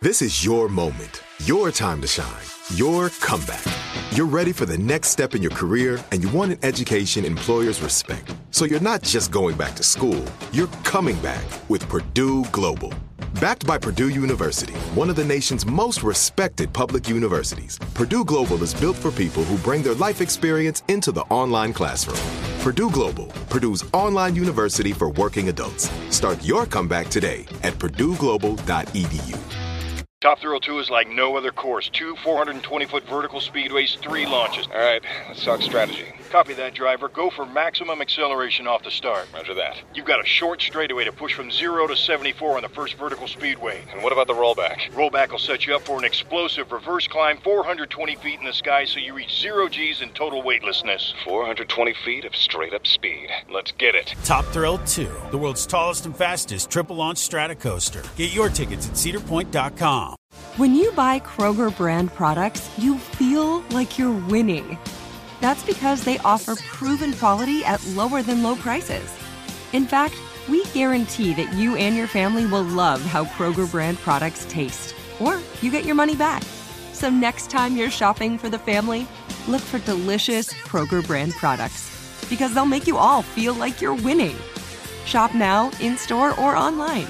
This is your moment, your time to shine, your comeback. You're ready for the next step in your career, and you want an education employers respect. So you're not just going back to school, you're coming back with Purdue Global. Backed by Purdue University, one of the nation's most respected public universities, Purdue Global is built for people who bring their life experience into the online classroom. Purdue Global, Purdue's online university for working adults. Start your comeback today at purdueglobal.edu. Top Thrill 2 is like no other course. 2 420-foot vertical speedways, 3 launches. All right, let's talk strategy. Copy that, driver. Go for maximum acceleration off the start. Roger that. You've got a short straightaway to push from 0 to 74 on the first vertical speedway. And what about the rollback? Rollback will set you up for an explosive reverse climb 420 feet in the sky so you reach 0 G's in total weightlessness. 420 feet of straight-up speed. Let's get it. Top Thrill 2, the world's tallest and fastest triple-launch Stratocoaster. Get your tickets at cedarpoint.com. When you buy Kroger brand products, you feel like you're winning. That's because they offer proven quality at lower than low prices. In fact, we guarantee that you and your family will love how Kroger brand products taste, or you get your money back. So next time you're shopping for the family, look for delicious Kroger brand products, because they'll make you all feel like you're winning. Shop now, in-store, or online.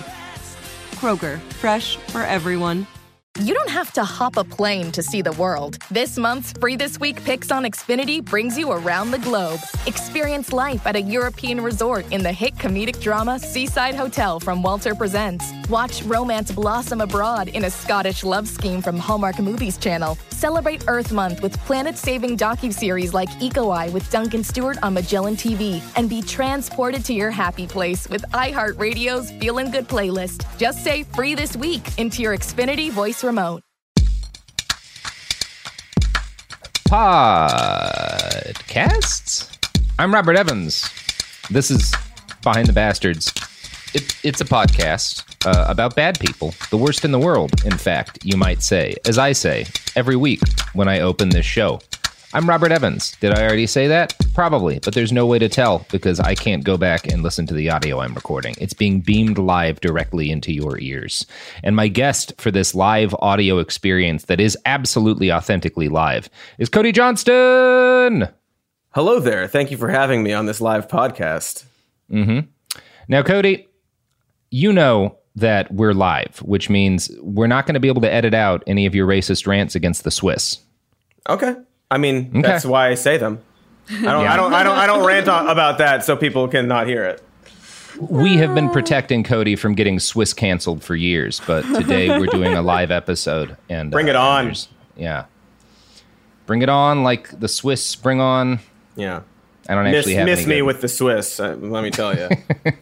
Kroger, fresh for everyone. You don't have to hop a plane to see the world. This month's Free This Week Picks on Xfinity brings you around the globe. Experience life at a European resort in the hit comedic drama Seaside Hotel from Walter Presents. Watch romance blossom abroad in a Scottish love scheme from Hallmark Movies Channel. Celebrate Earth Month with planet-saving docuseries like Eco Eye with Duncan Stewart on Magellan TV. And be transported to your happy place with iHeartRadio's Feelin' Good playlist. Just say Free This Week into your Xfinity voice remote. Podcasts? I'm Robert Evans. This is Behind the Bastards. It's a podcast about bad people, the worst in the world, in fact, you might say, as I say every week when I open this show. I'm Robert Evans. Did I already say that? Probably, but there's no way to tell because I can't go back and listen to the audio I'm recording. It's being beamed live directly into your ears. And my guest for this live audio experience that is absolutely authentically live is Cody Johnston. Hello there. Thank you for having me on this live podcast. Mm-hmm. Now, Cody, you know that we're live, which means we're not going to be able to edit out any of your racist rants against the Swiss. Okay. I mean, that's why I say them. I don't rant about that so people cannot hear it. We have been protecting Cody from getting Swiss canceled for years, but today we're doing a live episode. And bring it on. Yeah. Bring it on like the Swiss bring on. Yeah. I don't actually have miss me with the Swiss, let me tell you.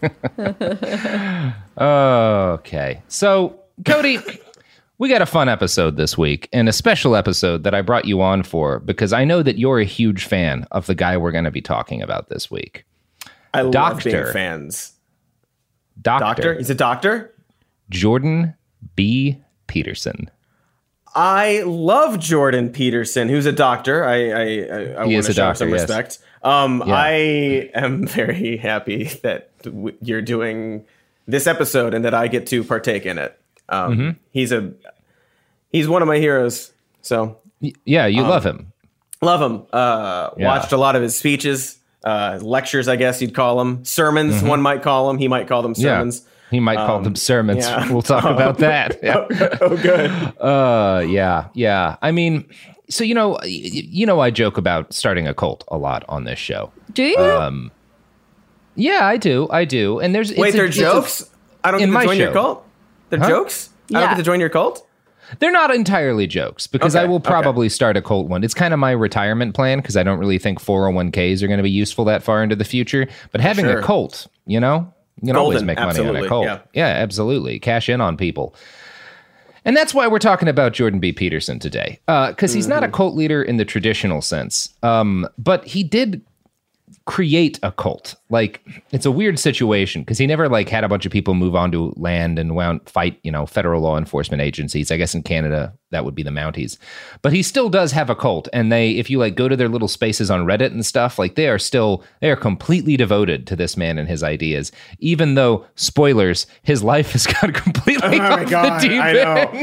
Okay. So, Cody, we got a fun episode this week, and a special episode that I brought you on for because I know that you're a huge fan of the guy we're going to be talking about this week. I love being fans. Doctor? He's a doctor? Jordan B. Peterson. I love Jordan Peterson, who's a doctor. I want to show some respect. I am very happy that you're doing this episode and that I get to partake in it. He's one of my heroes. So yeah, you love him. Love him. Watched a lot of his speeches, lectures, I guess you'd call them. Sermons, one might call them. He might call them sermons. Yeah. He might call them sermons. Yeah. We'll talk about that. Yeah. Oh, good. Yeah. I mean, so I joke about starting a cult a lot on this show. Do you? Yeah, I do. And they're jokes? I don't get to join your cult? They're jokes? Yeah. I don't get to join your cult? They're not entirely jokes because I will probably start a cult one. It's kind of my retirement plan because I don't really think 401ks are going to be useful that far into the future. But having a cult, you can always make money on a cult. Yeah, absolutely. Cash in on people. And that's why we're talking about Jordan B. Peterson today. Because he's not a cult leader in the traditional sense. But he did create a cult. Like, it's a weird situation because he never had a bunch of people move onto land and fight, federal law enforcement agencies. I guess in Canada, that would be the Mounties. But he still does have a cult. And if you go to their little spaces on Reddit and stuff, they are completely devoted to this man and his ideas. Even though, spoilers, his life has gone completely off the deep end.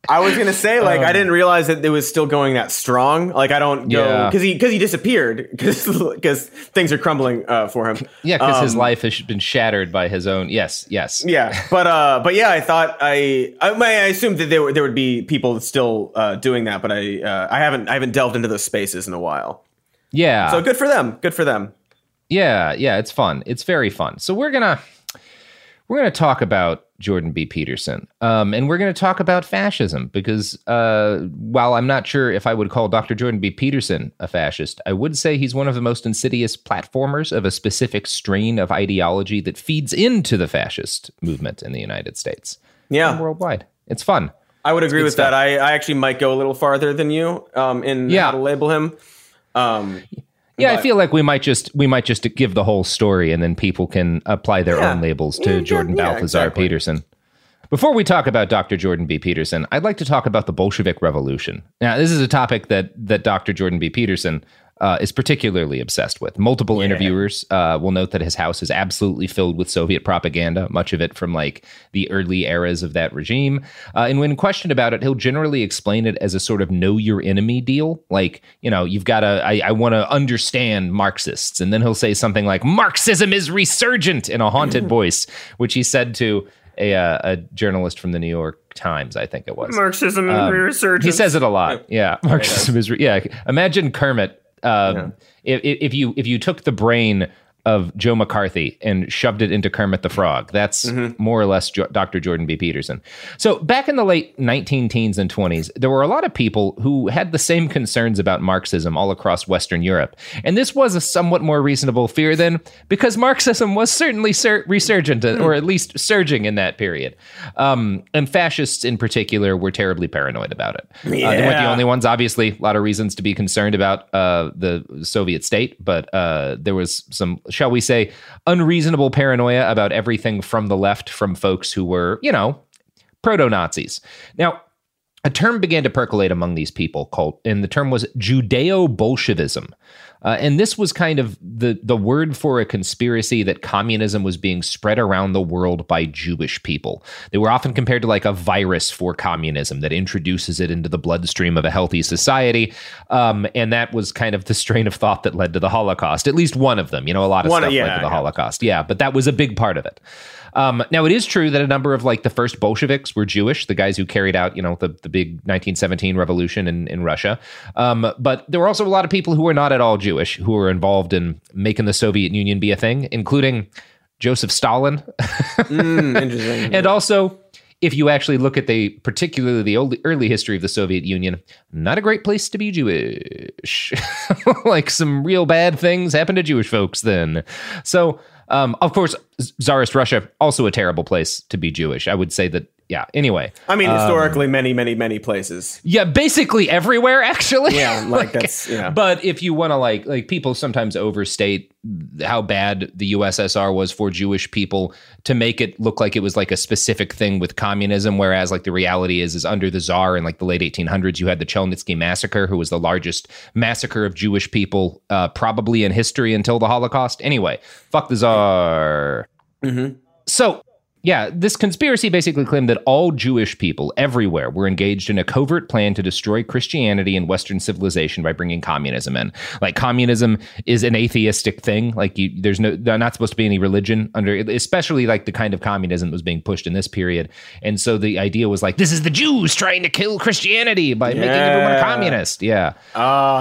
I was gonna say, like, I didn't realize that it was still going that strong. Like, I don't go because he disappeared because things are crumbling for him. Yeah, because his life has been shattered by his own. Yes. Yeah, but yeah, I thought I assumed that there would be people still doing that, but I haven't delved into those spaces in a while. Yeah, so good for them. Good for them. Yeah, it's fun. It's very fun. So we're gonna talk about Jordan B. Peterson, and we're going to talk about fascism because while I'm not sure if I would call Dr. Jordan B. Peterson a fascist, I would say he's one of the most insidious platformers of a specific strain of ideology that feeds into the fascist movement in the United States. Yeah, and worldwide. It's fun. I would agree with that. I actually might go a little farther than you in how to label him. Yeah, I feel like we might just give the whole story, and then people can apply their own labels to Jordan Balthazar Peterson. Before we talk about Dr. Jordan B. Peterson, I'd like to talk about the Bolshevik Revolution. Now, this is a topic that Dr. Jordan B. Peterson is particularly obsessed with. Multiple interviewers will note that his house is absolutely filled with Soviet propaganda, much of it from like the early eras of that regime. And when questioned about it, he'll generally explain it as a sort of know your enemy deal. Like, you've got to, I want to understand Marxists. And then he'll say something like, Marxism is resurgent in a haunted voice, which he said to a journalist from the New York Times, I think it was. Marxism is resurgent. He says it a lot. Yeah. Marxism is, imagine Kermit. If you took the brain of Joe McCarthy and shoved it into Kermit the Frog, that's more or less Dr. Jordan B. Peterson. So back in the late 19-teens and 20s, there were a lot of people who had the same concerns about Marxism all across Western Europe. And this was a somewhat more reasonable fear then, because Marxism was certainly resurgent, or at least surging in that period. And fascists in particular were terribly paranoid about it. They weren't the only ones. Obviously, a lot of reasons to be concerned about the Soviet state, but there was some, shall we say, unreasonable paranoia about everything from the left, from folks who were, proto-Nazis. Now, a term began to percolate among these people and the term was Judeo-Bolshevism. And this was kind of the word for a conspiracy that communism was being spread around the world by Jewish people. They were often compared to like a virus for communism that introduces it into the bloodstream of a healthy society. And that was kind of the strain of thought that led to the Holocaust. At least one of them, a lot of stuff led to the Holocaust. Yeah, but that was a big part of it. Now, it is true that a number of like the first Bolsheviks were Jewish, the guys who carried out, the big 1917 revolution in Russia. But there were also a lot of people who were not at all Jewish who were involved in making the Soviet Union be a thing, including Joseph Stalin. Interesting. And also, if you actually look at particularly the early history of the Soviet Union, not a great place to be Jewish. Like some real bad things happened to Jewish folks then. So, of course, Tsarist Russia, also a terrible place to be Jewish. I would say that, yeah, anyway. I mean, historically, many places. Yeah, basically everywhere, actually. Yeah, that's, yeah. But if you want to, like people sometimes overstate how bad the USSR was for Jewish people to make it look like it was like a specific thing with communism, whereas like the reality is under the Tsar in like the late 1800s, you had the Chelnitsky massacre, who was the largest massacre of Jewish people probably in history until the Holocaust. Anyway, fuck the Tsar. So, yeah, this conspiracy basically claimed that all Jewish people everywhere were engaged in a covert plan to destroy Christianity and Western civilization by bringing communism in. Like, communism is an atheistic thing. Like, there's not supposed to be any religion under, especially like the kind of communism that was being pushed in this period. And so the idea was like, this is the Jews trying to kill Christianity by making everyone a communist. Yeah. Oh,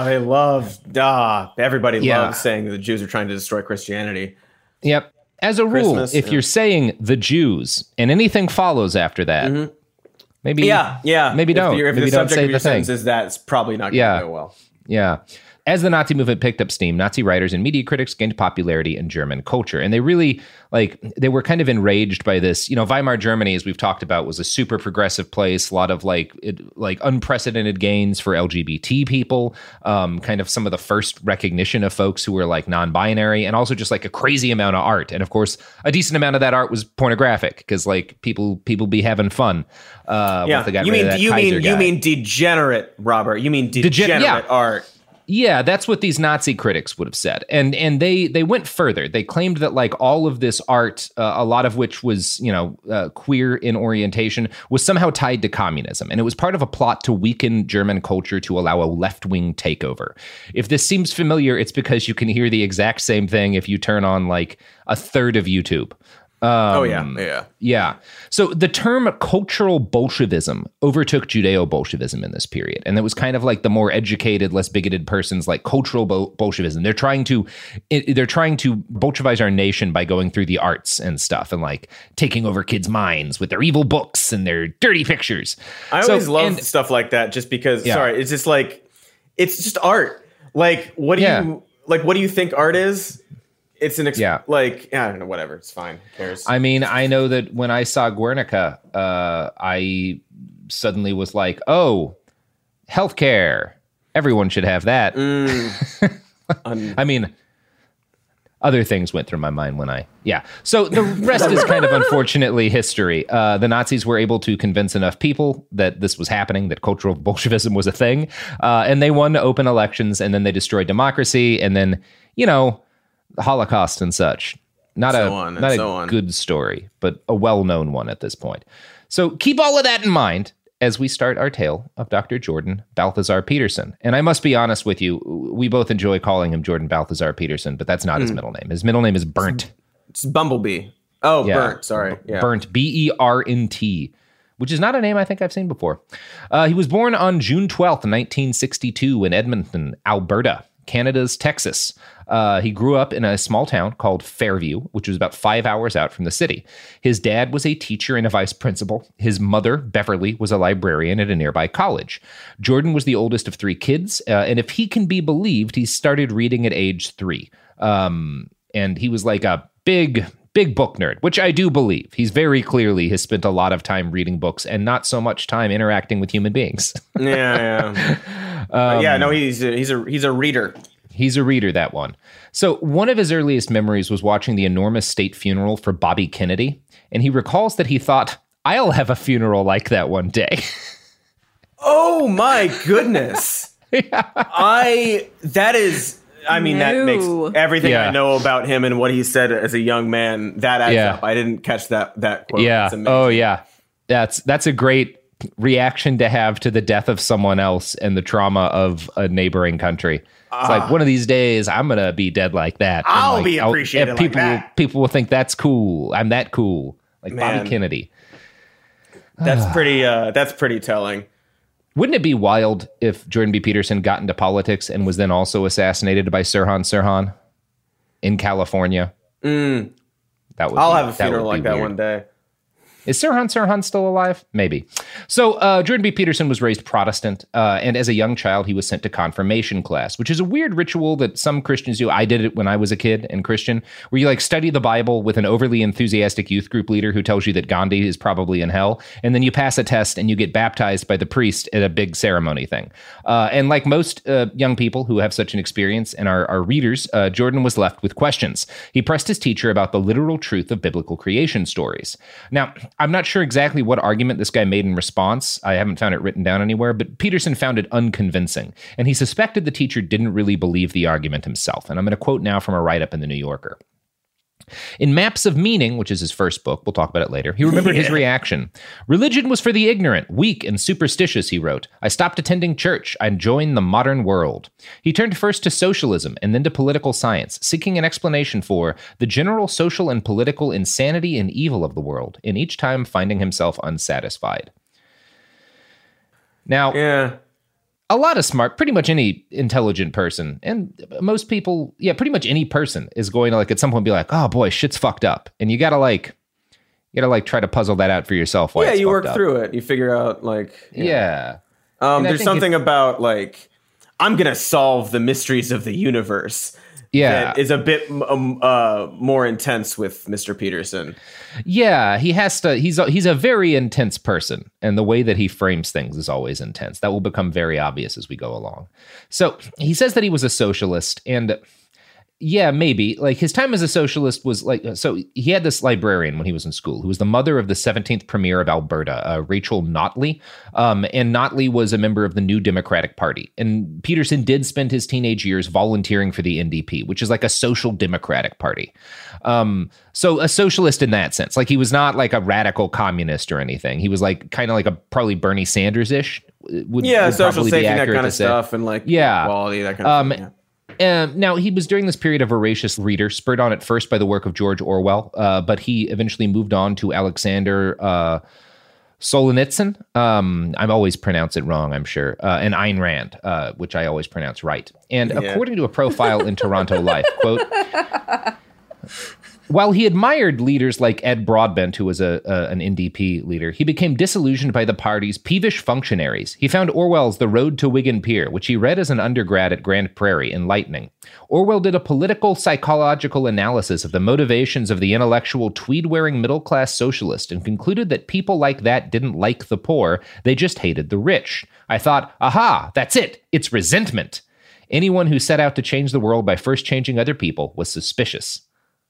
everybody loves saying that the Jews are trying to destroy Christianity. Yep. As a rule, if you're saying the Jews and anything follows after that, maybe maybe don't. If maybe the don't subject say of your the thing. sentence is that, it's probably not going to go well. Yeah. As the Nazi movement picked up steam, Nazi writers and media critics gained popularity in German culture. And they really, they were kind of enraged by this. Weimar Germany, as we've talked about, was a super progressive place. A lot of like unprecedented gains for LGBT people. Kind of some of the first recognition of folks who were like non-binary, and also just like a crazy amount of art. And of course, a decent amount of that art was pornographic because like people be having fun. With the guy you mean degenerate, Robert? You mean degenerate art? Yeah, that's what these Nazi critics would have said. And they went further. They claimed that like all of this art, a lot of which was, queer in orientation, was somehow tied to communism. And it was part of a plot to weaken German culture to allow a left-wing takeover. If this seems familiar, it's because you can hear the exact same thing if you turn on like a third of YouTube. Yeah. So the term cultural Bolshevism overtook Judeo-Bolshevism in this period. And it was kind of like the more educated, less bigoted person's like cultural Bolshevism. They're trying to Bolshevize our nation by going through the arts and stuff and like taking over kids' minds with their evil books and their dirty pictures. I always love stuff like that just because, it's just like, it's just art. Like, what do you think art is? It's an I don't know, whatever. It's fine. Who cares? I mean, I know that when I saw Guernica, I suddenly was like, oh, healthcare. Everyone should have that. I mean, other things went through my mind So the rest is kind of unfortunately history. The Nazis were able to convince enough people that this was happening, that cultural Bolshevism was a thing. And they won open elections, and then they destroyed democracy. And then, the Holocaust and such. Not a good story, but a well-known one at this point. So keep all of that in mind as we start our tale of Dr. Jordan Balthazar Peterson. And I must be honest with you, we both enjoy calling him Jordan Balthazar Peterson, but that's not his middle name. His middle name is Bernt. It's Bumblebee. Oh, yeah. Bernt, sorry. Yeah. Bernt, B-E-R-N-T, which is not a name I think I've seen before. He was born on June 12th, 1962 in Edmonton, Alberta, Canada's Texas. He grew up in a small town called Fairview, which was about 5 hours out from the city. His dad was a teacher and a vice principal. His mother, Beverly, was a librarian at a nearby college. Jordan was the oldest of three kids, and if he can be believed, he started reading at age 3. And he was like a big book nerd, which I do believe. He's very clearly has spent a lot of time reading books and not so much time interacting with human beings. He's a reader. He's a reader, that one. So one of his earliest memories was watching the enormous state funeral for Bobby Kennedy, and he recalls that he thought, I'll have a funeral like that one day. Oh my goodness. That makes everything I know about him and what he said as a young man, that adds up. I didn't catch that quote. Yeah. Oh yeah. That's a great reaction to have to the death of someone else and the trauma of a neighboring country. It's like, one of these days I'm going to be dead like that. I'll be appreciated like that. People will think that's cool. I'm that cool. Like Bobby Kennedy. That's pretty telling. Wouldn't it be wild if Jordan B. Peterson got into politics and was then also assassinated by Sirhan Sirhan in California? I'll have a funeral like that one day. Is Sirhan Sirhan still alive? Maybe. So Jordan B. Peterson was raised Protestant, and as a young child, he was sent to confirmation class, which is a weird ritual that some Christians do. I did it when I was a kid and Christian, where you like study the Bible with an overly enthusiastic youth group leader who tells you that Gandhi is probably in hell, and then you pass a test and you get baptized by the priest at a big ceremony thing. And like most young people who have such an experience and are readers, Jordan was left with questions. He pressed his teacher about the literal truth of biblical creation stories. Now, I'm not sure exactly what argument this guy made in response. I haven't found it written down anywhere, but Peterson found it unconvincing, and he suspected the teacher didn't really believe the argument himself. And I'm going to quote now from a write-up in the New Yorker. In Maps of Meaning, which is his first book, we'll talk about it later, he remembered his reaction. Religion was for the ignorant, weak, and superstitious, he wrote. I stopped attending church. I joined the modern world. He turned first to socialism and then to political science, seeking an explanation for the general social and political insanity and evil of the world, and each time finding himself unsatisfied. Now, a lot of pretty much any intelligent person, and most people, pretty much any person is going to like at some point be like, oh boy, shit's fucked up. And you gotta try to puzzle that out for yourself. You work through it. You figure out there's something about like, I'm going to solve the mysteries of the universe. That is a bit more intense with Mr. Peterson. Yeah, he has to. He's a very intense person, and the way that he frames things is always intense. That will become very obvious as we go along. So he says that he was a socialist, and Yeah, maybe. Like his time as a socialist was like, so he had this librarian when he was in school who was the mother of the 17th Premier of Alberta, Rachel Notley. And Notley was a member of the New Democratic Party. And Peterson did spend his teenage years volunteering for the NDP, which is like a social democratic party. So a socialist in that sense. Like he was not like a radical communist or anything. He was like kind of like a probably Bernie Sanders-ish. Would social safety net kind of stuff and like equality, that kind of thing. Now, he was during this period a voracious reader, spurred on at first by the work of George Orwell, but he eventually moved on to Alexander Solzhenitsyn. I always pronounce it wrong, I'm sure, and Ayn Rand, which I always pronounce right. And according to a profile in Toronto Life, quote, while he admired leaders like Ed Broadbent, who was an NDP leader, he became disillusioned by the party's peevish functionaries. He found Orwell's The Road to Wigan Pier, which he read as an undergrad at Grand Prairie, enlightening. Orwell did a political psychological analysis of the motivations of the intellectual tweed-wearing middle-class socialist and concluded that people like that didn't like the poor, they just hated the rich. I thought, aha, that's it. It's resentment. Anyone who set out to change the world by first changing other people was suspicious.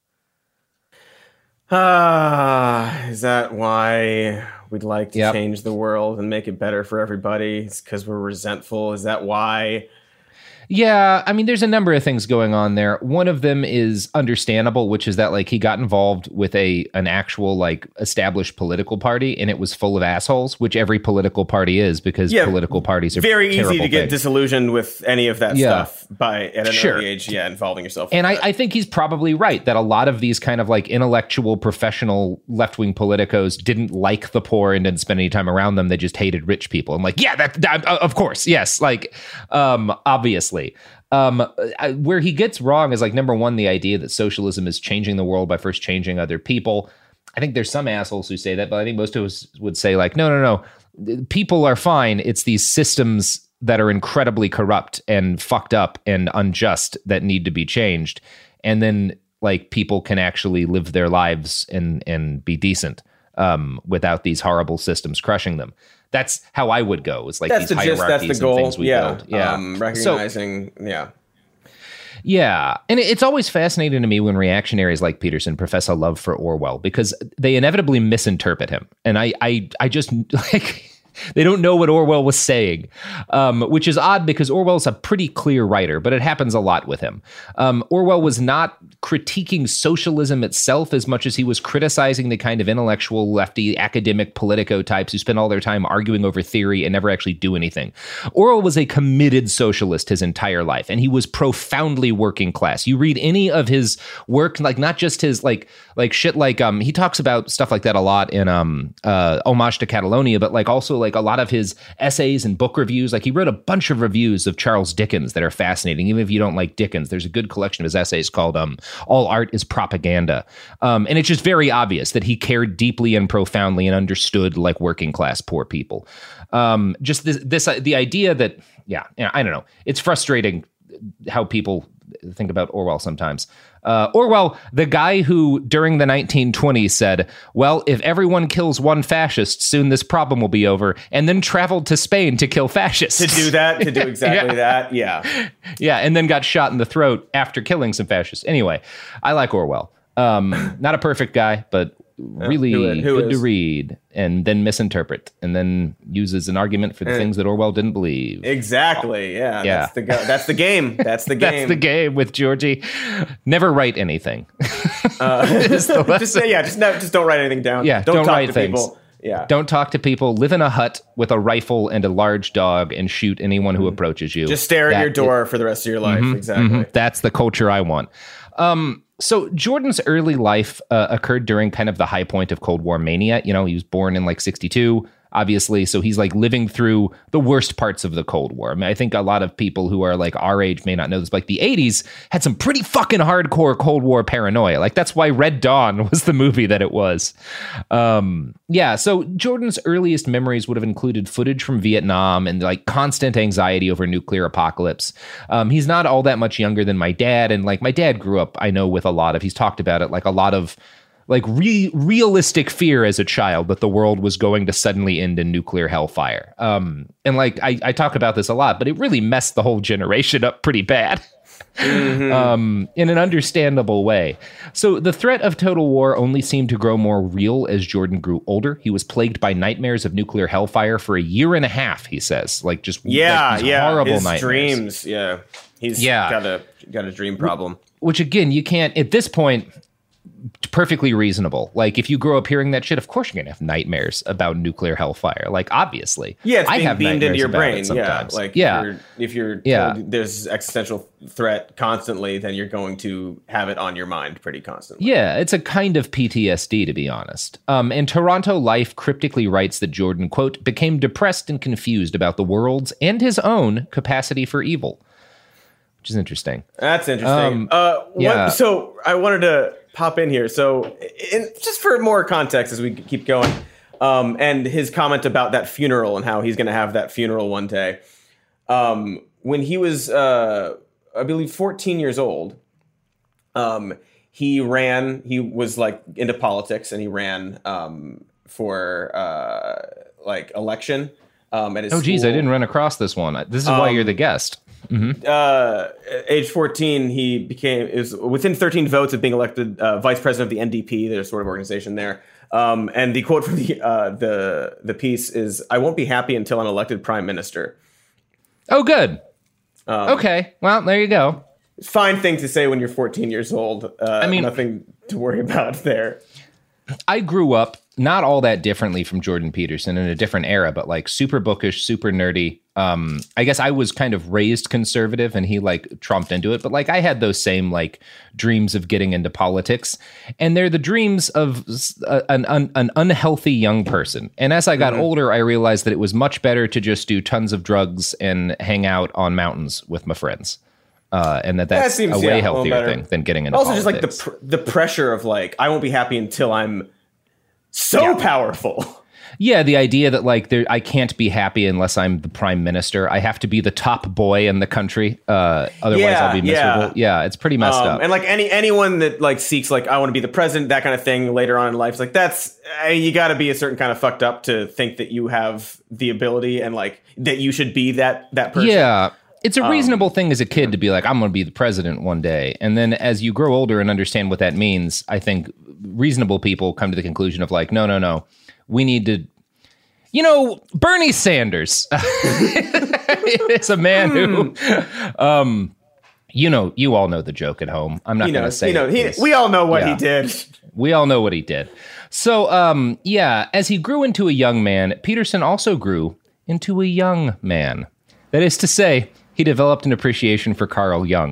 Is that why we'd like to change the world and make it better for everybody? It's because we're resentful. Is that why? Yeah, I mean, there's a number of things going on there. One of them is understandable, which is that like he got involved with an actual like established political party, and it was full of assholes, which every political party is, because political parties are very easy to get disillusioned with any of that stuff at an early age. Yeah, involving yourself. And I think he's probably right that a lot of these kind of like intellectual, professional left-wing politicos didn't like the poor and didn't spend any time around them. They just hated rich people. I'm like, yeah, that of course, yes, like obviously. Where he gets wrong is like, number one, the idea that socialism is changing the world by first changing other people. I think there's some assholes who say that, but I think most of us would say like, no, people are fine. It's these systems that are incredibly corrupt and fucked up and unjust that need to be changed. And then like people can actually live their lives and be decent without these horrible systems crushing them. That's how I would go. It's like these hierarchies and things we build. Yeah. Recognizing, Yeah. And it's always fascinating to me when reactionaries like Peterson profess a love for Orwell, because they inevitably misinterpret him. And I just like... They don't know what Orwell was saying, which is odd because Orwell's a pretty clear writer, but it happens a lot with him. Orwell was not critiquing socialism itself as much as he was criticizing the kind of intellectual, lefty, academic politico types who spend all their time arguing over theory and never actually do anything. Orwell was a committed socialist his entire life, and he was profoundly working class. You read any of his work, like not just his like shit like he talks about stuff like that a lot in Homage to Catalonia, but like also like a lot of his essays and book reviews. Like he wrote a bunch of reviews of Charles Dickens that are fascinating. Even if you don't like Dickens, there's a good collection of his essays called All Art is Propaganda. And it's just very obvious that he cared deeply and profoundly and understood like working class poor people. Just the idea that, I don't know. It's frustrating how people think about Orwell sometimes. Orwell, the guy who during the 1920s said, well, if everyone kills one fascist, soon this problem will be over, and then traveled to Spain to kill fascists. To do exactly that. Yeah. Yeah. And then got shot in the throat after killing some fascists. Anyway, I like Orwell. Not a perfect guy, but really good to read and then misinterpret and then use as an argument for the things that Orwell didn't believe. Exactly. Yeah. That's the game. That's the game. That's the game with Georgie. Never write anything. Just don't write anything down. Yeah. Don't talk write to things. People. Yeah. Don't talk to people. Live in a hut with a rifle and a large dog and shoot anyone who approaches you. Just stare at your door for the rest of your life. Exactly. That's the culture I want. So Jordan's early life occurred during kind of the high point of Cold War mania. You know, he was born in like 1962, obviously. So he's like living through the worst parts of the Cold War. I mean, I think a lot of people who are like our age may not know this, but like the 80s had some pretty fucking hardcore Cold War paranoia. Like that's why Red Dawn was the movie that it was. So Jordan's earliest memories would have included footage from Vietnam and like constant anxiety over nuclear apocalypse. He's not all that much younger than my dad. And like my dad grew up, I know, with he's talked about it, like a lot of like realistic fear as a child that the world was going to suddenly end in nuclear hellfire. And like I talk about this a lot, but it really messed the whole generation up pretty bad. in an understandable way. So the threat of total war only seemed to grow more real as Jordan grew older. He was plagued by nightmares of nuclear hellfire for a year and a half, he says. Like just horrible his nightmares. Dreams, He's got a dream problem. Which again, you can't, at this point, perfectly reasonable. Like if you grow up hearing that shit, of course you're gonna have nightmares about nuclear hellfire. Like obviously, it's I have beamed into your brain. Sometimes. If you're told there's existential threat constantly, then you're going to have it on your mind pretty constantly. Yeah, it's a kind of PTSD, to be honest. And Toronto Life cryptically writes that Jordan, quote, became depressed and confused about the world's and his own capacity for evil, which is interesting. That's interesting. So I wanted to pop in here. So just for more context as we keep going, and his comment about that funeral and how he's going to have that funeral one day. When he was, I believe, 14 years old, he was like into politics and he ran for election at his school. I didn't run across this one. This is why you're the guest. Age 14, he was within 13 votes of being elected vice president of the NDP, their sort of organization there. And the quote from the piece is, "I won't be happy until I'm elected prime minister." Oh, good. Okay. Well, there you go. Fine thing to say when you're 14 years old. Nothing to worry about there. I grew up not all that differently from Jordan Peterson in a different era, but like super bookish, super nerdy. I guess I was kind of raised conservative and he like trumped into it. But like I had those same like dreams of getting into politics, and they're the dreams of an unhealthy young person. And as I got older, I realized that it was much better to just do tons of drugs and hang out on mountains with my friends. And that's seems, a way healthier thing than getting into politics. Also just like the pressure of like, I won't be happy until I'm so powerful. Yeah, the idea that like I can't be happy unless I'm the prime minister. I have to be the top boy in the country. Otherwise, I'll be miserable. Yeah, it's pretty messed up. And like anyone that like seeks like I want to be the president, that kind of thing later on in life, it's like that's you got to be a certain kind of fucked up to think that you have the ability and like that you should be that person. Yeah. It's a reasonable thing as a kid to be like, I'm going to be the president one day. And then as you grow older and understand what that means, I think reasonable people come to the conclusion of like, no. We need to, Bernie Sanders is a man who, you all know the joke at home. I'm not going to say it. We all know what he did. We all know what he did. So, as he grew into a young man, Peterson also grew into a young man. That is to say, he developed an appreciation for Carl Jung.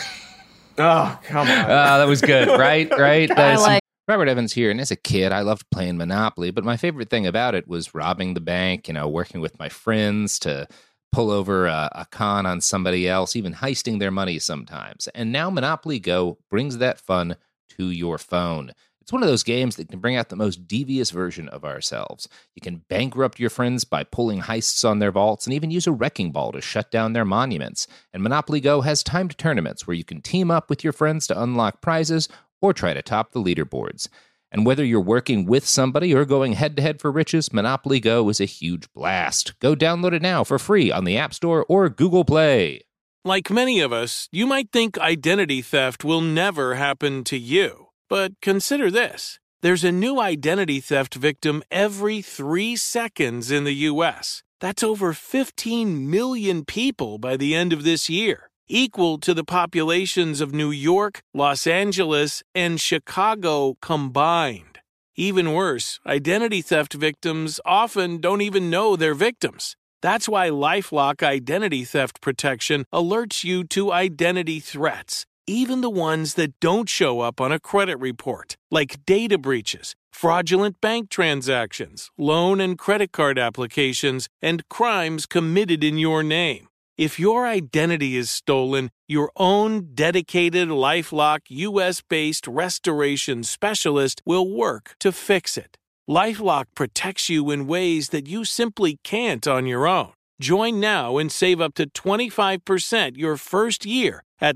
Oh, come on. That was good, right? Robert Evans here, and as a kid, I loved playing Monopoly, but my favorite thing about it was robbing the bank, working with my friends to pull over a con on somebody else, even heisting their money sometimes. And now Monopoly Go brings that fun to your phone. It's one of those games that can bring out the most devious version of ourselves. You can bankrupt your friends by pulling heists on their vaults and even use a wrecking ball to shut down their monuments. And Monopoly Go has timed tournaments where you can team up with your friends to unlock prizes or try to top the leaderboards. And whether you're working with somebody or going head-to-head for riches, Monopoly Go is a huge blast. Go download it now for free on the App Store or Google Play. Like many of us, you might think identity theft will never happen to you. But consider this. There's a new identity theft victim every 3 seconds in the U.S. That's over 15 million people by the end of this year, equal to the populations of New York, Los Angeles, and Chicago combined. Even worse, identity theft victims often don't even know they're victims. That's why LifeLock Identity Theft Protection alerts you to identity threats, even the ones that don't show up on a credit report, like data breaches, fraudulent bank transactions, loan and credit card applications, and crimes committed in your name. If your identity is stolen, your own dedicated LifeLock U.S.-based restoration specialist will work to fix it. LifeLock protects you in ways that you simply can't on your own. Join now and save up to 25% your first year at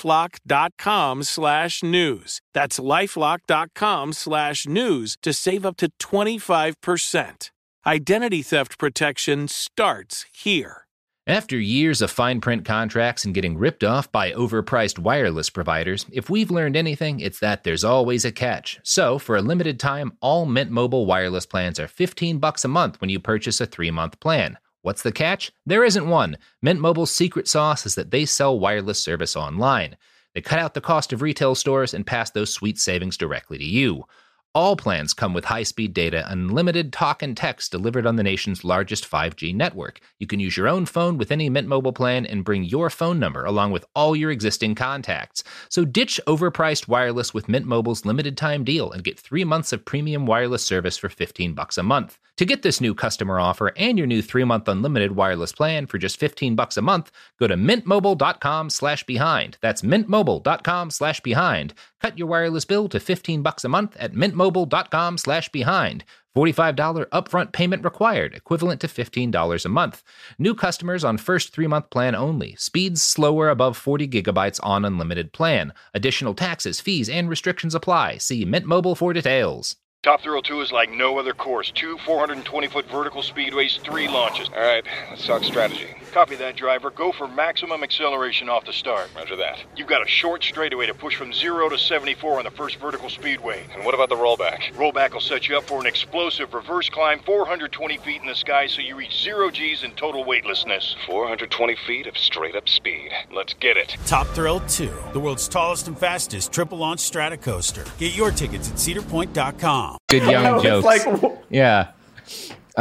LifeLock.com/news. That's LifeLock.com/news to save up to 25%. Identity theft protection starts here. After years of fine print contracts and getting ripped off by overpriced wireless providers, if we've learned anything, it's that there's always a catch. So, for a limited time, all Mint Mobile wireless plans are $15 a month when you purchase a 3-month plan. What's the catch? There isn't one. Mint Mobile's secret sauce is that they sell wireless service online. They cut out the cost of retail stores and pass those sweet savings directly to you. All plans come with high-speed data, unlimited talk and text delivered on the nation's largest 5G network. You can use your own phone with any Mint Mobile plan and bring your phone number along with all your existing contacts. So ditch overpriced wireless with Mint Mobile's limited-time deal and get 3 months of premium wireless service for $15 a month. To get this new customer offer and your new 3-month unlimited wireless plan for just $15 a month, go to mintmobile.com/behind. That's mintmobile.com/behind. Cut your wireless bill to $15 a month at mintmobile.com/behind. $45 upfront payment required, equivalent to $15 a month. New customers on first 3-month plan only. Speeds slower above 40 gigabytes on unlimited plan. Additional taxes, fees, and restrictions apply. See Mint Mobile for details. Top Thrill 2 is like no other course. 2 420-foot vertical speedways, 3 launches. All right, let's talk strategy. Copy that, driver. Go for maximum acceleration off the start. Roger that. You've got a short straightaway to push from 0 to 74 on the first vertical speedway. And what about the rollback? Rollback will set you up for an explosive reverse climb 420 feet in the sky so you reach 0 G's in total weightlessness. 420 feet of straight-up speed. Let's get it. Top Thrill 2, the world's tallest and fastest triple-launch Stratocoaster. Get your tickets at cedarpoint.com. Good young jokes. Yeah. All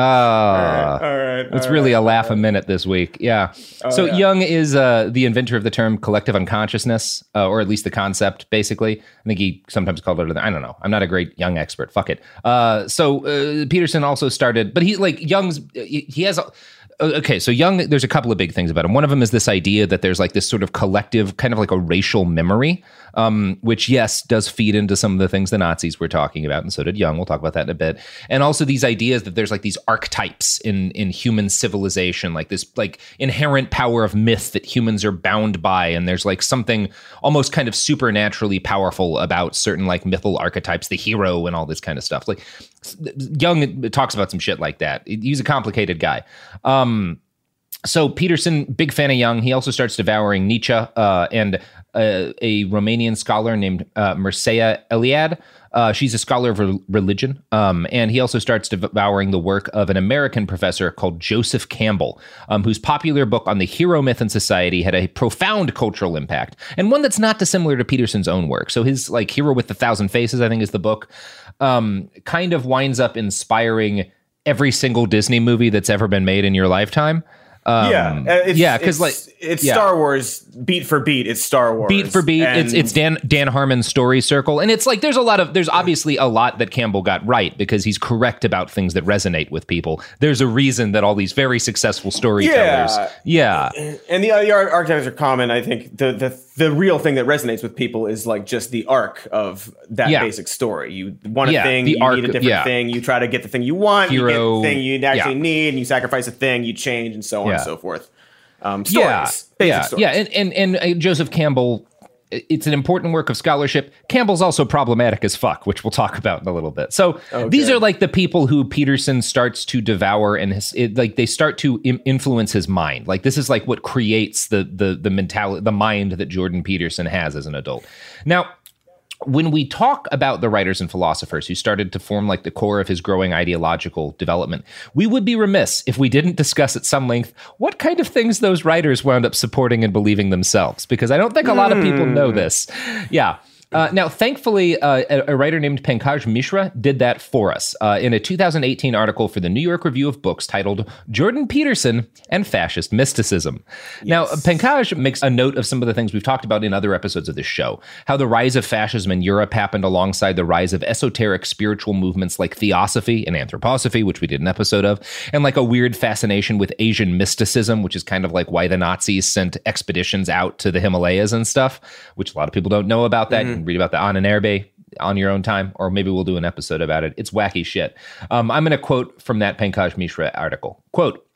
right. It's really a laugh a minute this week. Yeah. Jung is the inventor of the term collective unconsciousness, or at least the concept, basically. I think he sometimes called it, I don't know. I'm not a great Jung expert. Fuck it. Peterson also started, but he has... Okay, so Jung, there's a couple of big things about him. One of them is this idea that there's like this sort of collective, kind of like a racial memory, which, yes, does feed into some of the things the Nazis were talking about, and so did Jung. We'll talk about that in a bit. And also these ideas that there's like these archetypes in human civilization, like this like inherent power of myth that humans are bound by, and there's like something almost kind of supernaturally powerful about certain like mythal archetypes, the hero and all this kind of stuff. Like Jung talks about some shit like that. He's a complicated guy. So Peterson, big fan of Jung. He also starts devouring Nietzsche and a Romanian scholar named Mircea Eliade. She's a scholar of religion. And he also starts devouring the work of an American professor called Joseph Campbell, whose popular book on the hero myth and society had a profound cultural impact, and one that's not dissimilar to Peterson's own work. So his like Hero with 1,000 Faces, I think is the book, kind of winds up inspiring every single Disney movie that's ever been made in your lifetime. Because it's Star Wars beat for beat. It's Star Wars beat for beat. It's Dan Harmon's story circle, and it's like there's obviously a lot that Campbell got right because he's correct about things that resonate with people. There's a reason that all these very successful storytellers, and the archetypes are common. I think the real thing that resonates with people is like just the arc of that basic story. You want a thing, you need a different thing. You try to get the thing you want, you get the thing you actually need, and you sacrifice a thing, you change, and so on. And so forth. Stories. And Joseph Campbell, it's an important work of scholarship. Campbell's also problematic as fuck, which we'll talk about in a little bit. So these are like the people who Peterson starts to devour, and they start to influence his mind. Like this is like what creates the mentality, the mind that Jordan Peterson has as an adult. Now, when we talk about the writers and philosophers who started to form like the core of his growing ideological development, we would be remiss if we didn't discuss at some length what kind of things those writers wound up supporting and believing themselves, because I don't think a lot of people know this. Yeah. Now, thankfully, a writer named Pankaj Mishra did that for us in a 2018 article for the New York Review of Books titled Jordan Peterson and Fascist Mysticism. Yes. Now, Pankaj makes a note of some of the things we've talked about in other episodes of this show, how the rise of fascism in Europe happened alongside the rise of esoteric spiritual movements like theosophy and anthroposophy, which we did an episode of, and like a weird fascination with Asian mysticism, which is kind of like why the Nazis sent expeditions out to the Himalayas and stuff, which a lot of people don't know about that. You can read about the Ahnenerbe on your own time, or maybe we'll do an episode about it. It's wacky shit. I'm going to quote from that Pankaj Mishra article. Quote,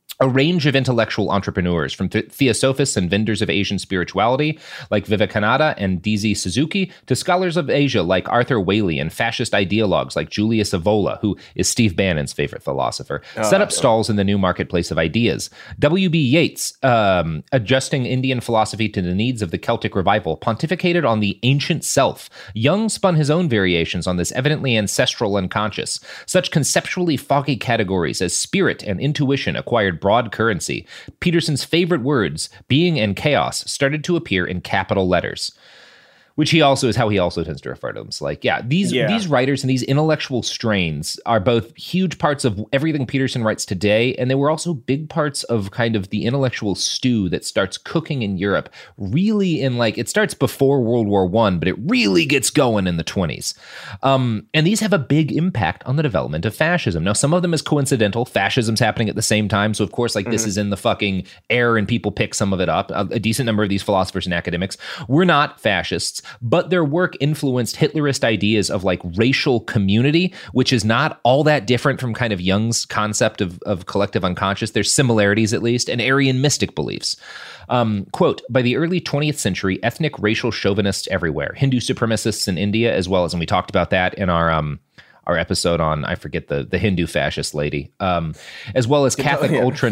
a range of intellectual entrepreneurs, from theosophists and vendors of Asian spirituality like Vivekananda and DZ Suzuki, to scholars of Asia like Arthur Waley and fascist ideologues like Julius Evola, who is Steve Bannon's favorite philosopher, set up stalls in the new marketplace of ideas. W.B. Yeats, adjusting Indian philosophy to the needs of the Celtic revival, pontificated on the ancient self. Jung spun his own variations on this evidently ancestral unconscious. Such conceptually foggy categories as spirit and intuition acquired broad currency. Peterson's favorite words, being and chaos, started to appear in capital letters, which he also is how he also tends to refer to them. So like, these writers and these intellectual strains are both huge parts of everything Peterson writes today, and they were also big parts of kind of the intellectual stew that starts cooking in Europe, really in like, it starts before World War I, but it really gets going in the 1920s. And these have a big impact on the development of fascism. Now, some of them is coincidental. Fascism's happening at the same time, so of course, like, this is in the fucking air and people pick some of it up. A decent number of these philosophers and academics were not fascists, but their work influenced Hitlerist ideas of like racial community, which is not all that different from kind of Jung's concept of collective unconscious. There's similarities, at least, and Aryan mystic beliefs. Quote, by the early 20th century, ethnic racial chauvinists everywhere, Hindu supremacists in India, as well as, and we talked about that in our episode on, I forget the Hindu fascist lady, as well as Catholic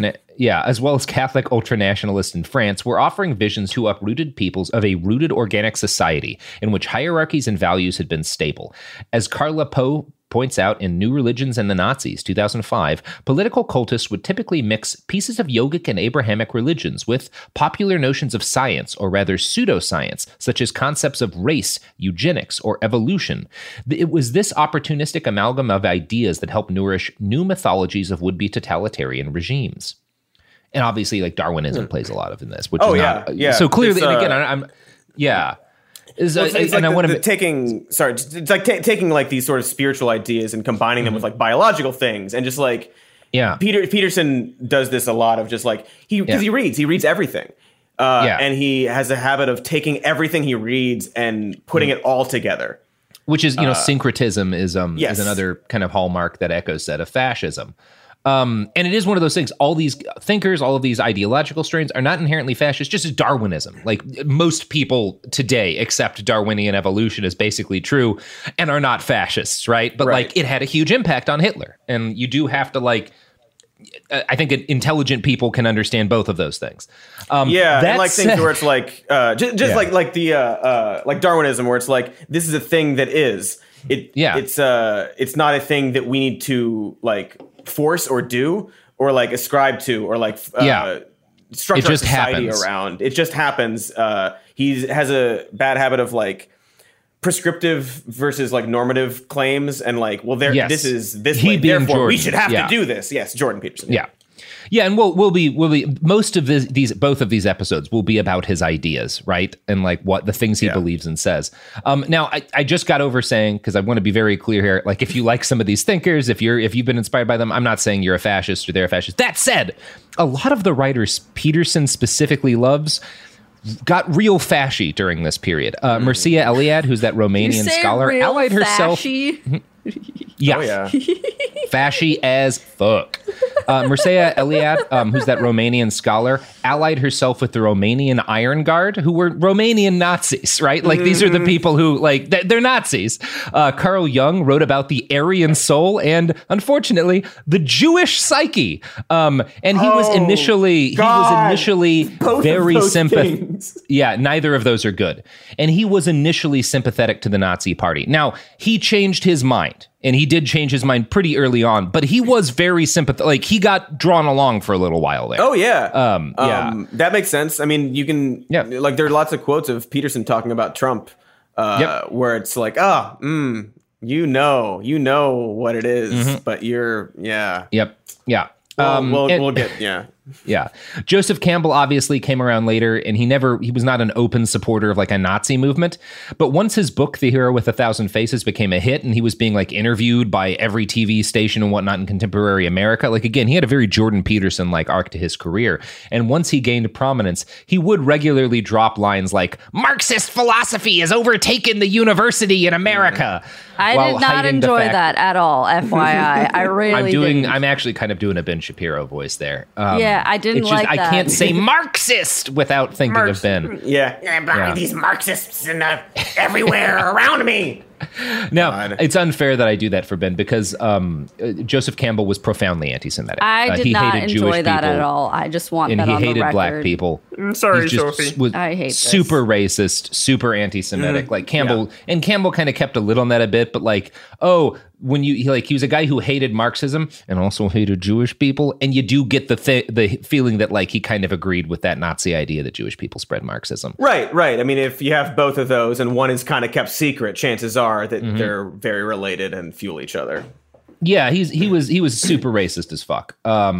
Catholic ultranationalists in France, were offering visions to uprooted peoples of a rooted organic society in which hierarchies and values had been stable. As Carla Poe points out in New Religions and the Nazis, 2005, political cultists would typically mix pieces of yogic and Abrahamic religions with popular notions of science, or rather pseudoscience, such as concepts of race, eugenics, or evolution. It was this opportunistic amalgam of ideas that helped nourish new mythologies of would-be totalitarian regimes. And obviously, like, Darwinism plays a lot of in this, which is not... So clearly, and again, it's like taking like these sort of spiritual ideas and combining them with like biological things, and just like Peterson does this a lot of just like he reads everything, and he has a habit of taking everything he reads and putting it all together, which is syncretism is another kind of hallmark that echoes that of fascism. And it is one of those things. All these thinkers, all of these ideological strains are not inherently fascist, just as Darwinism. Like, most people today accept Darwinian evolution as basically true and are not fascists, right? But like, it had a huge impact on Hitler. And you do have to like, I think intelligent people can understand both of those things. And like things where it's like, like Darwinism, where it's like, this is a thing that is. It's not a thing that we need to like force or do or like ascribe to or like structure our society around. It just happens. He has a bad habit of like prescriptive versus like normative claims, and like, well, this is this way, therefore Jordan. We should have to do this. Yes, Jordan Peterson. Yeah, and we'll be most of both of these episodes will be about his ideas, right? And like what the things he believes and says. Now I just got over saying, because I want to be very clear here, like, if you like some of these thinkers, if you've been inspired by them, I'm not saying you're a fascist or they're a fascist. That said, a lot of the writers Peterson specifically loves got real fashy during this period. Mircea Eliade, who's that Romanian scholar, allied herself. Fashy as fuck. Mircea Eliade, who's that Romanian scholar, allied herself with the Romanian Iron Guard, who were Romanian Nazis, right? Like, these are the people who, like, they're Nazis. Carl Jung wrote about the Aryan soul and, unfortunately, the Jewish psyche. And he was initially very sympathetic. Yeah, neither of those are good. And he was initially sympathetic to the Nazi Party. Now, he changed his mind. And he did change his mind pretty early on, but he was very sympathetic. Like, he got drawn along for a little while there. Oh, yeah. That makes sense. I mean, you can, like, there are lots of quotes of Peterson talking about Trump, where it's like, you know what it is, but you're, we'll get, Yeah. Joseph Campbell obviously came around later, and he was not an open supporter of like a Nazi movement. But once his book, The Hero with 1,000 Faces, became a hit, and he was being like interviewed by every TV station and whatnot in contemporary America, like, again, he had a very Jordan Peterson like arc to his career. And once he gained prominence, he would regularly drop lines like, Marxist philosophy has overtaken the university in America. I did not enjoy that at all, FYI. I really didn't. I'm actually kind of doing a Ben Shapiro voice there. I didn't like that. I can't say Marxist without thinking of Ben. These Marxists everywhere around me. Now, it's unfair that I do that for Ben because Joseph Campbell was profoundly anti-Semitic. I did not enjoy that at all. I just want that on the record. And he hated black people. I'm sorry, Sophie. I hate super racist, super anti-Semitic. Like Campbell, and Campbell kind of kept a lid on that a bit, but like, when he was a guy who hated Marxism and also hated Jewish people, and you do get the feeling that like he kind of agreed with that Nazi idea that Jewish people spread Marxism. Right. I mean, if you have both of those and one is kind of kept secret, chances are that they're very related and fuel each other. Yeah, he was super racist as fuck.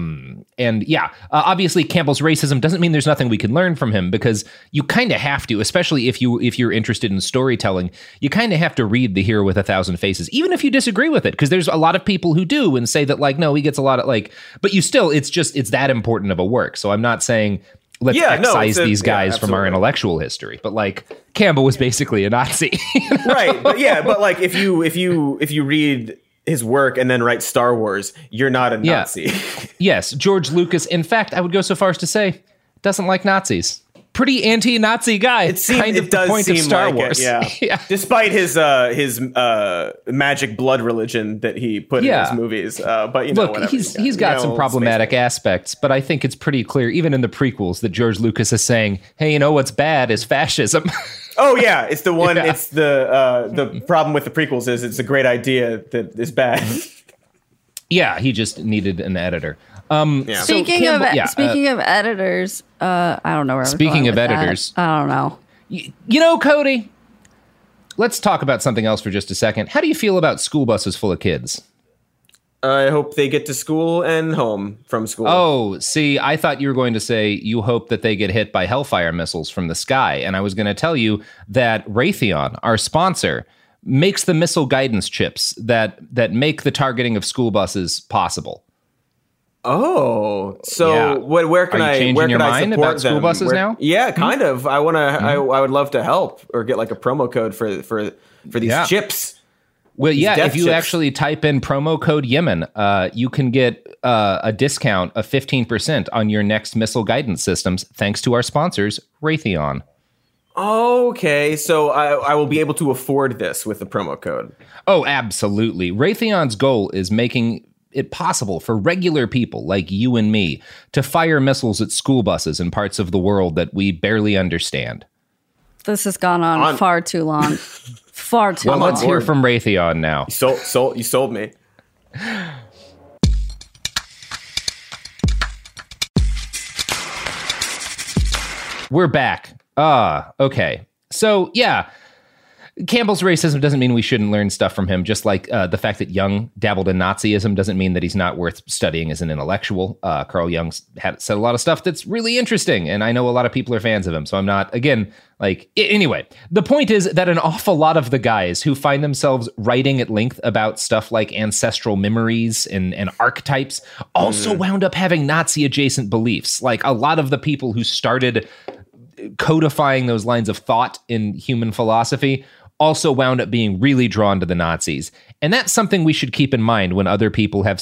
Obviously Campbell's racism doesn't mean there's nothing we can learn from him, because you kind of have to, especially if you're interested in storytelling, you kind of have to read The Hero with a Thousand Faces, even if you disagree with it, because there's a lot of people who do and say that like, no, he gets a lot of like, but you still, it's that important of a work. So I'm not saying let's excise these guys from our intellectual history, but like Campbell was basically a Nazi. You know? Right. But like if you read his work and then write Star Wars, you're not a Nazi. Yes, George Lucas, in fact, I would go so far as to say, doesn't like Nazis. Pretty anti-Nazi guy. It does point seem of Star Wars. Yeah. Despite his magic blood religion that he put in his movies. But look, he's got some problematic aspects, but I think it's pretty clear, even in the prequels, that George Lucas is saying, hey, you know what's bad is fascism. Oh yeah, it's the one. Yeah. It's the problem with the prequels is it's a great idea that is bad. Yeah, he just needed an editor. Speaking of editors, I don't know where. Speaking of editors, I don't know. You know, Cody, let's talk about something else for just a second. How do you feel about school buses full of kids? I hope they get to school and home from school. Oh, see, I thought you were going to say you hope that they get hit by Hellfire missiles from the sky. And I was going to tell you that Raytheon, our sponsor, makes the missile guidance chips that make the targeting of school buses possible. Oh, so where can I changing your mind about school buses now? Yeah, kind of. I want to. I would love to help or get like a promo code for these chips. Well, if you actually type in promo code Yemen, you can get a discount of 15% on your next missile guidance systems, thanks to our sponsors, Raytheon. Okay, so I will be able to afford this with the promo code. Oh, absolutely. Raytheon's goal is making it possible for regular people like you and me to fire missiles at school buses in parts of the world that we barely understand. This has gone on far too long. Far too long. Let's hear from Raytheon now. You sold me. We're back. Okay. So, yeah. Campbell's racism doesn't mean we shouldn't learn stuff from him, just like the fact that Jung dabbled in Nazism doesn't mean that he's not worth studying as an intellectual. Carl Jung said a lot of stuff that's really interesting, and I know a lot of people are fans of him, so I'm not, again, like... Anyway, the point is that an awful lot of the guys who find themselves writing at length about stuff like ancestral memories and archetypes also wound up having Nazi-adjacent beliefs. Like, a lot of the people who started codifying those lines of thought in human philosophy also wound up being really drawn to the Nazis. And that's something we should keep in mind when other people have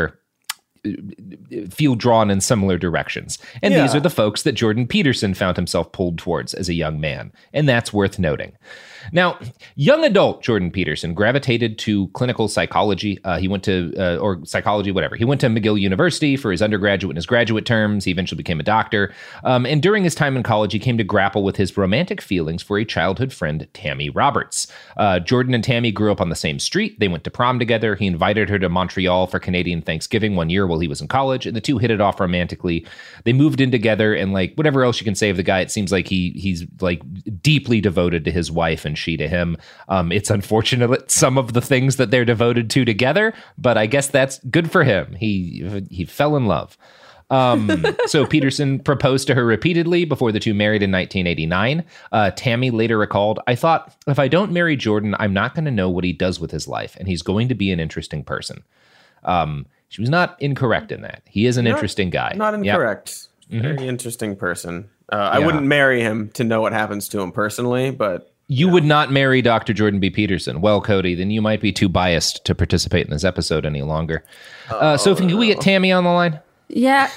feel drawn in similar directions. And these are the folks that Jordan Peterson found himself pulled towards as a young man. And that's worth noting. Now, young adult Jordan Peterson gravitated to clinical psychology. He went to, or psychology, whatever. He went to McGill University for his undergraduate and his graduate terms. He eventually became a doctor. And during his time in college, he came to grapple with his romantic feelings for a childhood friend, Tammy Roberts. Jordan and Tammy grew up on the same street. They went to prom together. He invited her to Montreal for Canadian Thanksgiving one year while he was in college, and the two hit it off romantically. They moved in together, and like whatever else you can say of the guy, it seems like he's like deeply devoted to his wife and she to him. It's unfortunate some of the things that they're devoted to together, but I guess that's good for him. He fell in love. So Peterson proposed to her repeatedly before the two married in 1989. Tammy later recalled, "I thought, if I don't marry Jordan, I'm not going to know what he does with his life, and he's going to be an interesting person." She was not incorrect in that. He is an interesting guy. Not incorrect. Yep. Very interesting person. I wouldn't marry him to know what happens to him personally, but... You would not marry Dr. Jordan B. Peterson. Well, Cody, then you might be too biased to participate in this episode any longer. Sophie, can we get Tammy on the line? Yeah.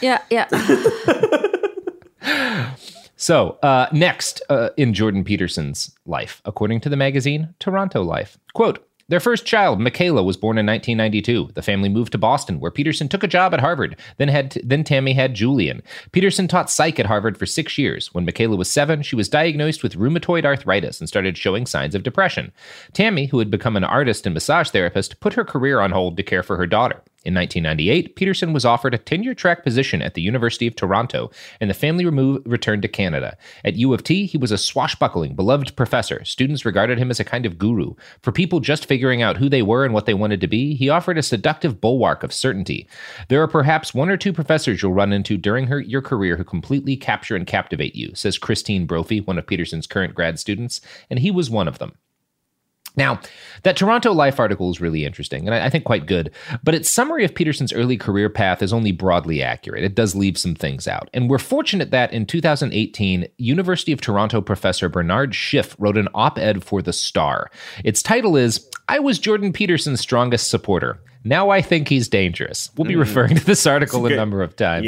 So next in Jordan Peterson's life, according to the magazine Toronto Life, quote, their first child, Michaela, was born in 1992. The family moved to Boston, where Peterson took a job at Harvard. Then Tammy had Julian. Peterson taught psych at Harvard for 6 years. When Michaela was 7, she was diagnosed with rheumatoid arthritis and started showing signs of depression. Tammy, who had become an artist and massage therapist, put her career on hold to care for her daughter. In 1998, Peterson was offered a tenure-track position at the University of Toronto, and the family returned to Canada. At U of T, he was a swashbuckling, beloved professor. Students regarded him as a kind of guru. For people just figuring out who they were and what they wanted to be, he offered a seductive bulwark of certainty. There are perhaps 1 or 2 professors you'll run into during your career who completely capture and captivate you, says Christine Brophy, one of Peterson's current grad students, and he was one of them. Now, that Toronto Life article is really interesting, and I think quite good, but its summary of Peterson's early career path is only broadly accurate. It does leave some things out. And we're fortunate that in 2018, University of Toronto professor Bernard Schiff wrote an op-ed for The Star. Its title is, I was Jordan Peterson's strongest supporter. Now I think he's dangerous. We'll be referring to this article a number of times.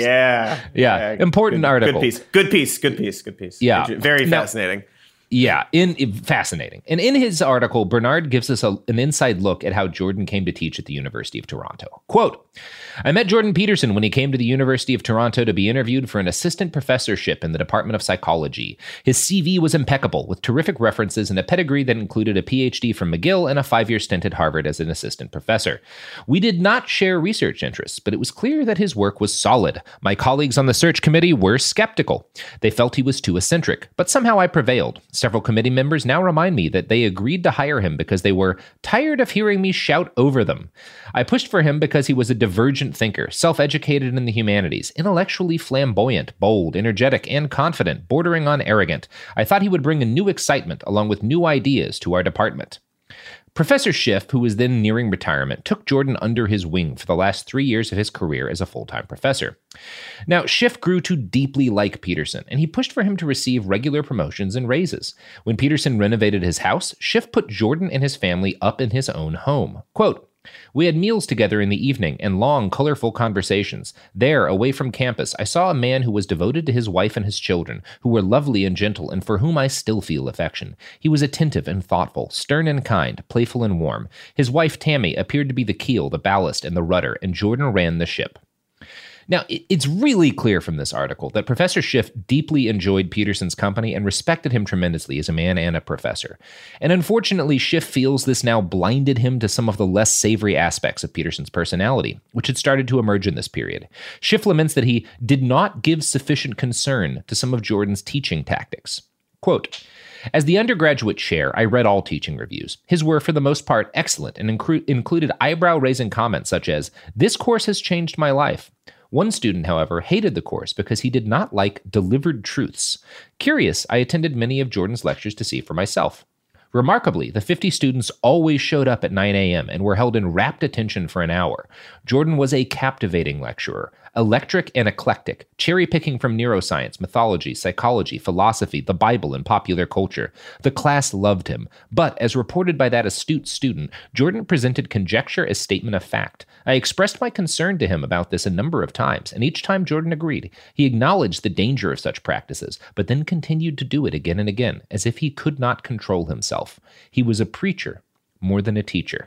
Yeah. Important article. Good piece. Yeah. Very fascinating. Yeah, fascinating. And in his article, Bernard gives us an inside look at how Jordan came to teach at the University of Toronto. Quote, I met Jordan Peterson when he came to the University of Toronto to be interviewed for an assistant professorship in the Department of Psychology. His CV was impeccable, with terrific references and a pedigree that included a PhD from McGill and a 5-year stint at Harvard as an assistant professor. We did not share research interests, but it was clear that his work was solid. My colleagues on the search committee were skeptical. They felt he was too eccentric, but somehow I prevailed. Several committee members now remind me that they agreed to hire him because they were tired of hearing me shout over them. I pushed for him because he was a divergent thinker, self-educated in the humanities, intellectually flamboyant, bold, energetic, and confident, bordering on arrogant. I thought he would bring a new excitement along with new ideas to our department. Professor Schiff, who was then nearing retirement, took Jordan under his wing for the last 3 years of his career as a full-time professor. Now, Schiff grew to deeply like Peterson, and he pushed for him to receive regular promotions and raises. When Peterson renovated his house, Schiff put Jordan and his family up in his own home. Quote, we had meals together in the evening and long, colorful conversations. There, away from campus, I saw a man who was devoted to his wife and his children, who were lovely and gentle, and for whom I still feel affection. He was attentive and thoughtful, stern and kind, playful and warm. His wife, Tammy, appeared to be the keel, the ballast, and the rudder, and Jordan ran the ship. Now, it's really clear from this article that Professor Schiff deeply enjoyed Peterson's company and respected him tremendously as a man and a professor. And unfortunately, Schiff feels this now blinded him to some of the less savory aspects of Peterson's personality, which had started to emerge in this period. Schiff laments that he did not give sufficient concern to some of Jordan's teaching tactics. Quote, as the undergraduate chair, I read all teaching reviews. His were, for the most part, excellent and included eyebrow-raising comments such as, this course has changed my life. One student, however, hated the course because he did not like delivered truths. Curious, I attended many of Jordan's lectures to see for myself. Remarkably, the 50 students always showed up at 9 a.m. and were held in rapt attention for an hour. Jordan was a captivating lecturer, electric and eclectic, cherry-picking from neuroscience, mythology, psychology, philosophy, the Bible, and popular culture. The class loved him, but as reported by that astute student, Jordan presented conjecture as statement of fact. I expressed my concern to him about this a number of times, and each time Jordan agreed. He acknowledged the danger of such practices, but then continued to do it again and again, as if he could not control himself. He was a preacher more than a teacher.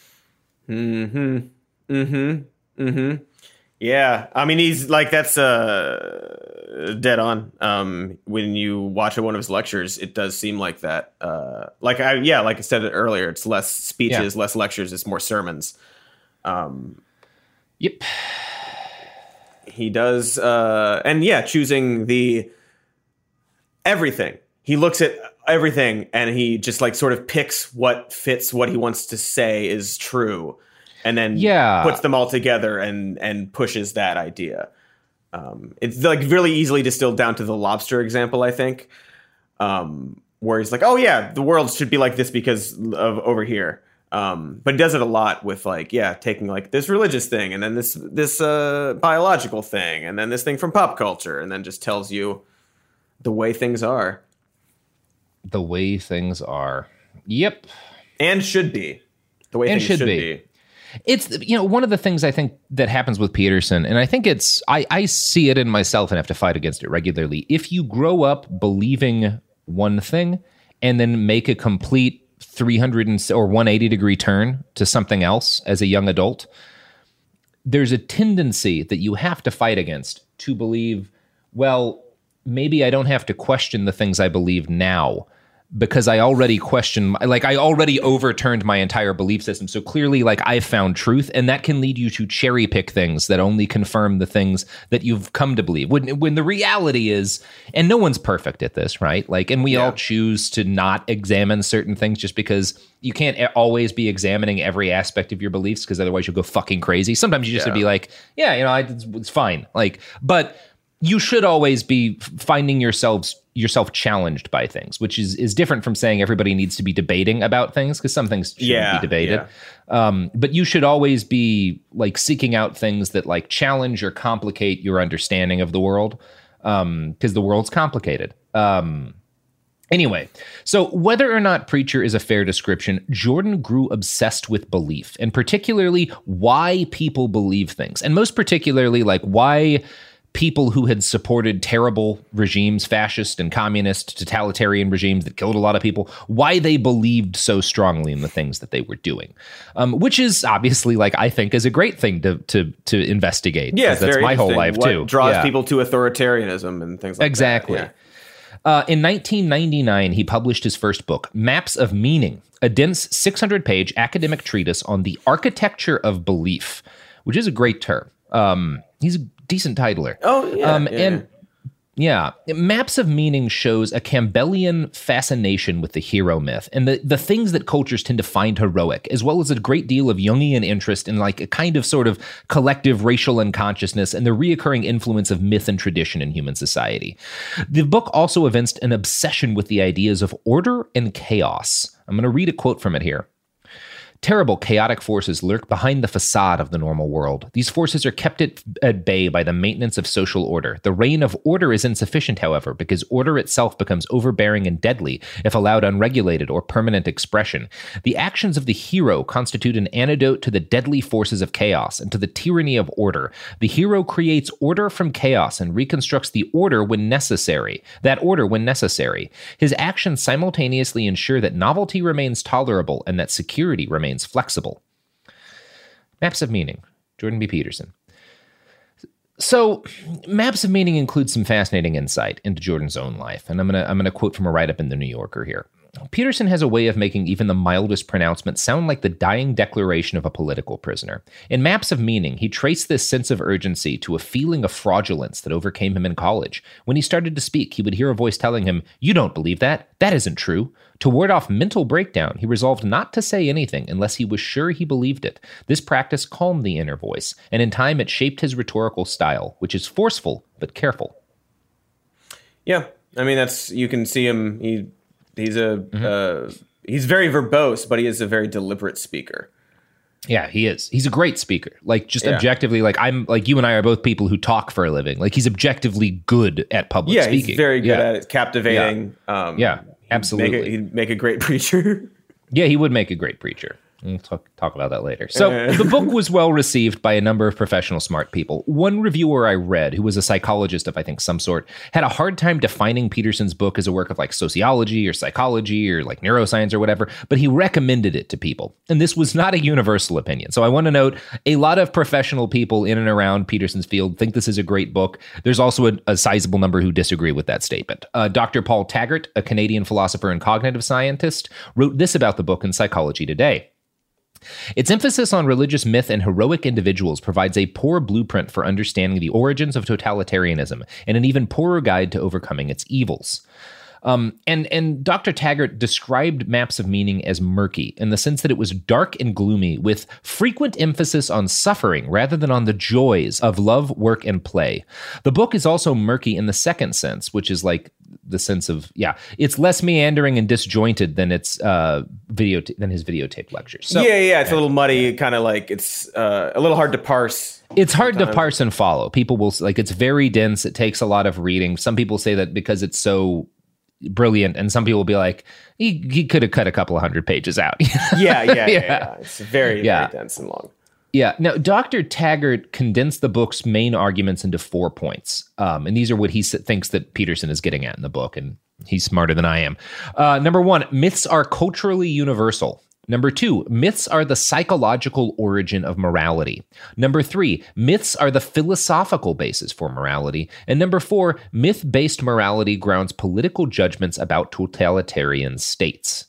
Yeah, I mean, he's like, that's dead on. When you watch one of his lectures, it does seem like that. Like I said earlier, it's less speeches, less lectures, it's more sermons. Yep. He does, choosing the everything. He looks at everything and he just like sort of picks what fits what he wants to say is true. And then puts them all together and pushes that idea. It's like really easily distilled down to the lobster example, I think, where he's like, oh, yeah, the world should be like this because of over here. But he does it a lot with like, taking like this religious thing and then this biological thing and then this thing from pop culture and then just tells you the way things are. The way things are. Yep. And should be. The way things should be. It's, one of the things I think that happens with Peterson, and I think I see it in myself and have to fight against it regularly. If you grow up believing one thing and then make a complete 300 or 180 degree turn to something else as a young adult, there's a tendency that you have to fight against to believe, well, maybe I don't have to question the things I believe now, because I already I already overturned my entire belief system. So clearly, I've found truth, and that can lead you to cherry pick things that only confirm the things that you've come to believe. When the reality is, and no one's perfect at this, right? And we all choose to not examine certain things just because you can't always be examining every aspect of your beliefs, because otherwise you'll go fucking crazy. Sometimes you just have to be like, it's fine. But you should always be finding yourself challenged by things, which is different from saying everybody needs to be debating about things, because some things shouldn't be debated. Yeah. But you should always be seeking out things that challenge or complicate your understanding of the world, because the world's complicated. Anyway, so whether or not preacher is a fair description, Jordan grew obsessed with belief, and particularly why people believe things, and most particularly why people who had supported terrible regimes, fascist and communist totalitarian regimes that killed a lot of people, why they believed so strongly in the things that they were doing, which is obviously I think is a great thing to investigate. Yeah, that's my whole life too. What draws people to authoritarianism and things like exactly. that. Exactly. In 1999, he published his first book, Maps of Meaning, a dense 600-page academic treatise on the architecture of belief, which is a great term. He's a decent titler. Oh, yeah. And Maps of Meaning shows a Campbellian fascination with the hero myth and the things that cultures tend to find heroic, as well as a great deal of Jungian interest in a kind of sort of collective racial unconsciousness and the reoccurring influence of myth and tradition in human society. The book also evinced an obsession with the ideas of order and chaos. I'm going to read a quote from it here. Terrible chaotic forces lurk behind the facade of the normal world. These forces are kept at bay by the maintenance of social order. The reign of order is insufficient, however, because order itself becomes overbearing and deadly if allowed unregulated or permanent expression. The actions of the hero constitute an antidote to the deadly forces of chaos and to the tyranny of order. The hero creates order from chaos and reconstructs the order when necessary. His actions simultaneously ensure that novelty remains tolerable and that security remains flexible. Maps of Meaning, Jordan B. Peterson. So, Maps of Meaning includes some fascinating insight into Jordan's own life, and I'm gonna quote from a write-up in The New Yorker here. Peterson has a way of making even the mildest pronouncement sound like the dying declaration of a political prisoner. In Maps of Meaning, he traced this sense of urgency to a feeling of fraudulence that overcame him in college. When he started to speak, he would hear a voice telling him, "You don't believe that. That isn't true." To ward off mental breakdown, he resolved not to say anything unless he was sure he believed it. This practice calmed the inner voice, and in time it shaped his rhetorical style, which is forceful but careful. Yeah, I mean, you can see him. He's very verbose, but he is a very deliberate speaker. Yeah, he is. He's a great speaker. Objectively, I'm you and I are both people who talk for a living. He's objectively good at public speaking. Yeah, he's very good at it. Captivating. Yeah, absolutely. He'd make a great preacher. Yeah, he would make a great preacher. We'll talk about that later. So the book was well received by a number of professional smart people. One reviewer I read, who was a psychologist of, I think, some sort, had a hard time defining Peterson's book as a work of sociology or psychology or neuroscience or whatever, but he recommended it to people. And this was not a universal opinion. So I want to note, a lot of professional people in and around Peterson's field think this is a great book. There's also a sizable number who disagree with that statement. Dr. Paul Taggart, a Canadian philosopher and cognitive scientist, wrote this about the book in Psychology Today. Its emphasis on religious myth and heroic individuals provides a poor blueprint for understanding the origins of totalitarianism and an even poorer guide to overcoming its evils. And Dr. Taggart described Maps of Meaning as murky in the sense that it was dark and gloomy with frequent emphasis on suffering rather than on the joys of love, work, and play. The book is also murky in the second sense, which is the sense of, it's less meandering and disjointed than its than his videotaped lectures. So, it's a little muddy, kind of it's a little hard to parse. It's hard to parse and follow. People will it's very dense. It takes a lot of reading. Some people say that because it's so brilliant, and some people will be like, he could have cut a couple of 100 pages out. Yeah. It's very, very dense and long. Yeah. Now, Dr. Taggart condensed the book's main arguments into 4 points. And these are what he thinks that Peterson is getting at in the book. And he's smarter than I am. Number 1, myths are culturally universal. Number 2, myths are the psychological origin of morality. Number 3, myths are the philosophical basis for morality. And number 4, myth-based morality grounds political judgments about totalitarian states.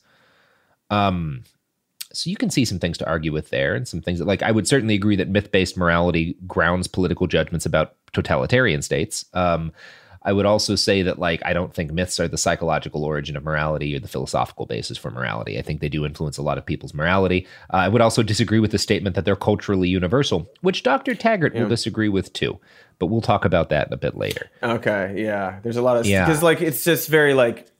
So you can see some things to argue with there, and some things that, like, I would certainly agree that myth-based morality grounds political judgments about totalitarian states. I would also say that, like, I don't think myths are the psychological origin of morality or the philosophical basis for morality. I think they do influence a lot of people's morality. I would also disagree with the statement that they're culturally universal, which Dr. Taggart will disagree with too. But we'll talk about that a bit later. Okay, yeah. There's a lot of... Because, like, it's just very, like,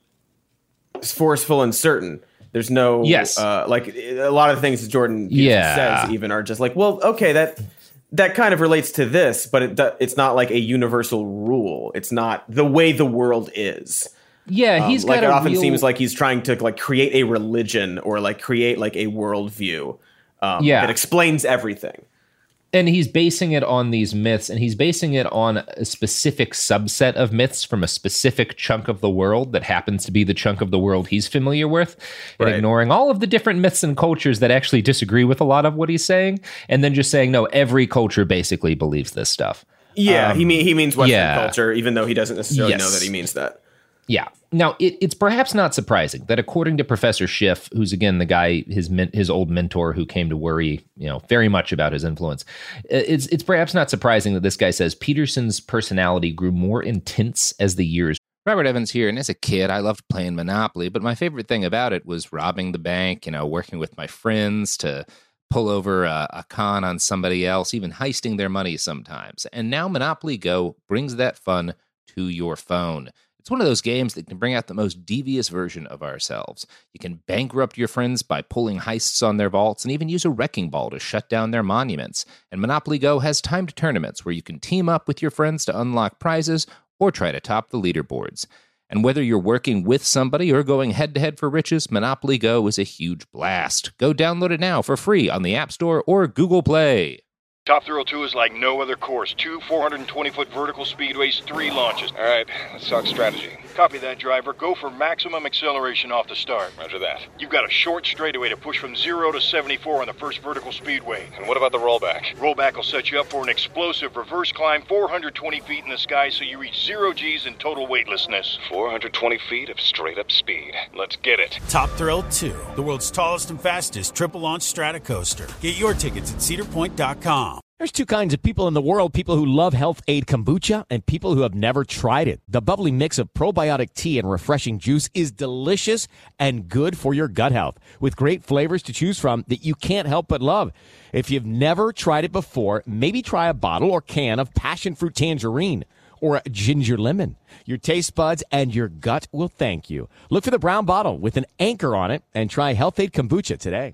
forceful and certain. There's no... Yes. Like, a lot of the things that Jordan says even are just like, well, okay, that kind of relates to this, but it's not like a universal rule. It's not the way the world is. Yeah, he's like, it often seems like he's trying to, like, create a religion or, like, create, like, a worldview that explains everything. And he's basing it on these myths, and he's basing it on a specific subset of myths from a specific chunk of the world that happens to be the chunk of the world he's familiar with, and ignoring all of the different myths and cultures that actually disagree with a lot of what he's saying, and then just saying, no, every culture basically believes this stuff. Yeah, he means Western culture, even though he doesn't necessarily know that he means that. Yeah. Now, it's perhaps not surprising that according to Professor Schiff, who's, again, the guy, his old mentor who came to worry, very much about his influence, it's perhaps not surprising that this guy says Peterson's personality grew more intense as the years. Robert Evans here, and as a kid, I loved playing Monopoly, but my favorite thing about it was robbing the bank, working with my friends to pull over a con on somebody else, even heisting their money sometimes. And now Monopoly Go brings that fun to your phone. It's one of those games that can bring out the most devious version of ourselves. You can bankrupt your friends by pulling heists on their vaults and even use a wrecking ball to shut down their monuments. And Monopoly Go has timed tournaments where you can team up with your friends to unlock prizes or try to top the leaderboards. And whether you're working with somebody or going head-to-head for riches, Monopoly Go is a huge blast. Go download it now for free on the App Store or Google Play. Top Thrill 2 is like no other course. 2 420-foot vertical speedways, 3 launches. All right, let's talk strategy. Copy that, driver. Go for maximum acceleration off the start. Roger that. You've got a short straightaway to push from 0 to 74 on the first vertical speedway. And what about the rollback? Rollback will set you up for an explosive reverse climb 420 feet in the sky so you reach 0 G's in total weightlessness. 420 feet of straight-up speed. Let's get it. Top Thrill 2, the world's tallest and fastest triple-launch Stratocoaster. Get your tickets at cedarpoint.com. There's 2 kinds of people in the world, people who love Health Aid Kombucha and people who have never tried it. The bubbly mix of probiotic tea and refreshing juice is delicious and good for your gut health, with great flavors to choose from that you can't help but love. If you've never tried it before, maybe try a bottle or can of passion fruit tangerine or a ginger lemon. Your taste buds and your gut will thank you. Look for the brown bottle with an anchor on it and try Health Aid Kombucha today.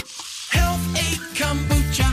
Health Aid Kombucha.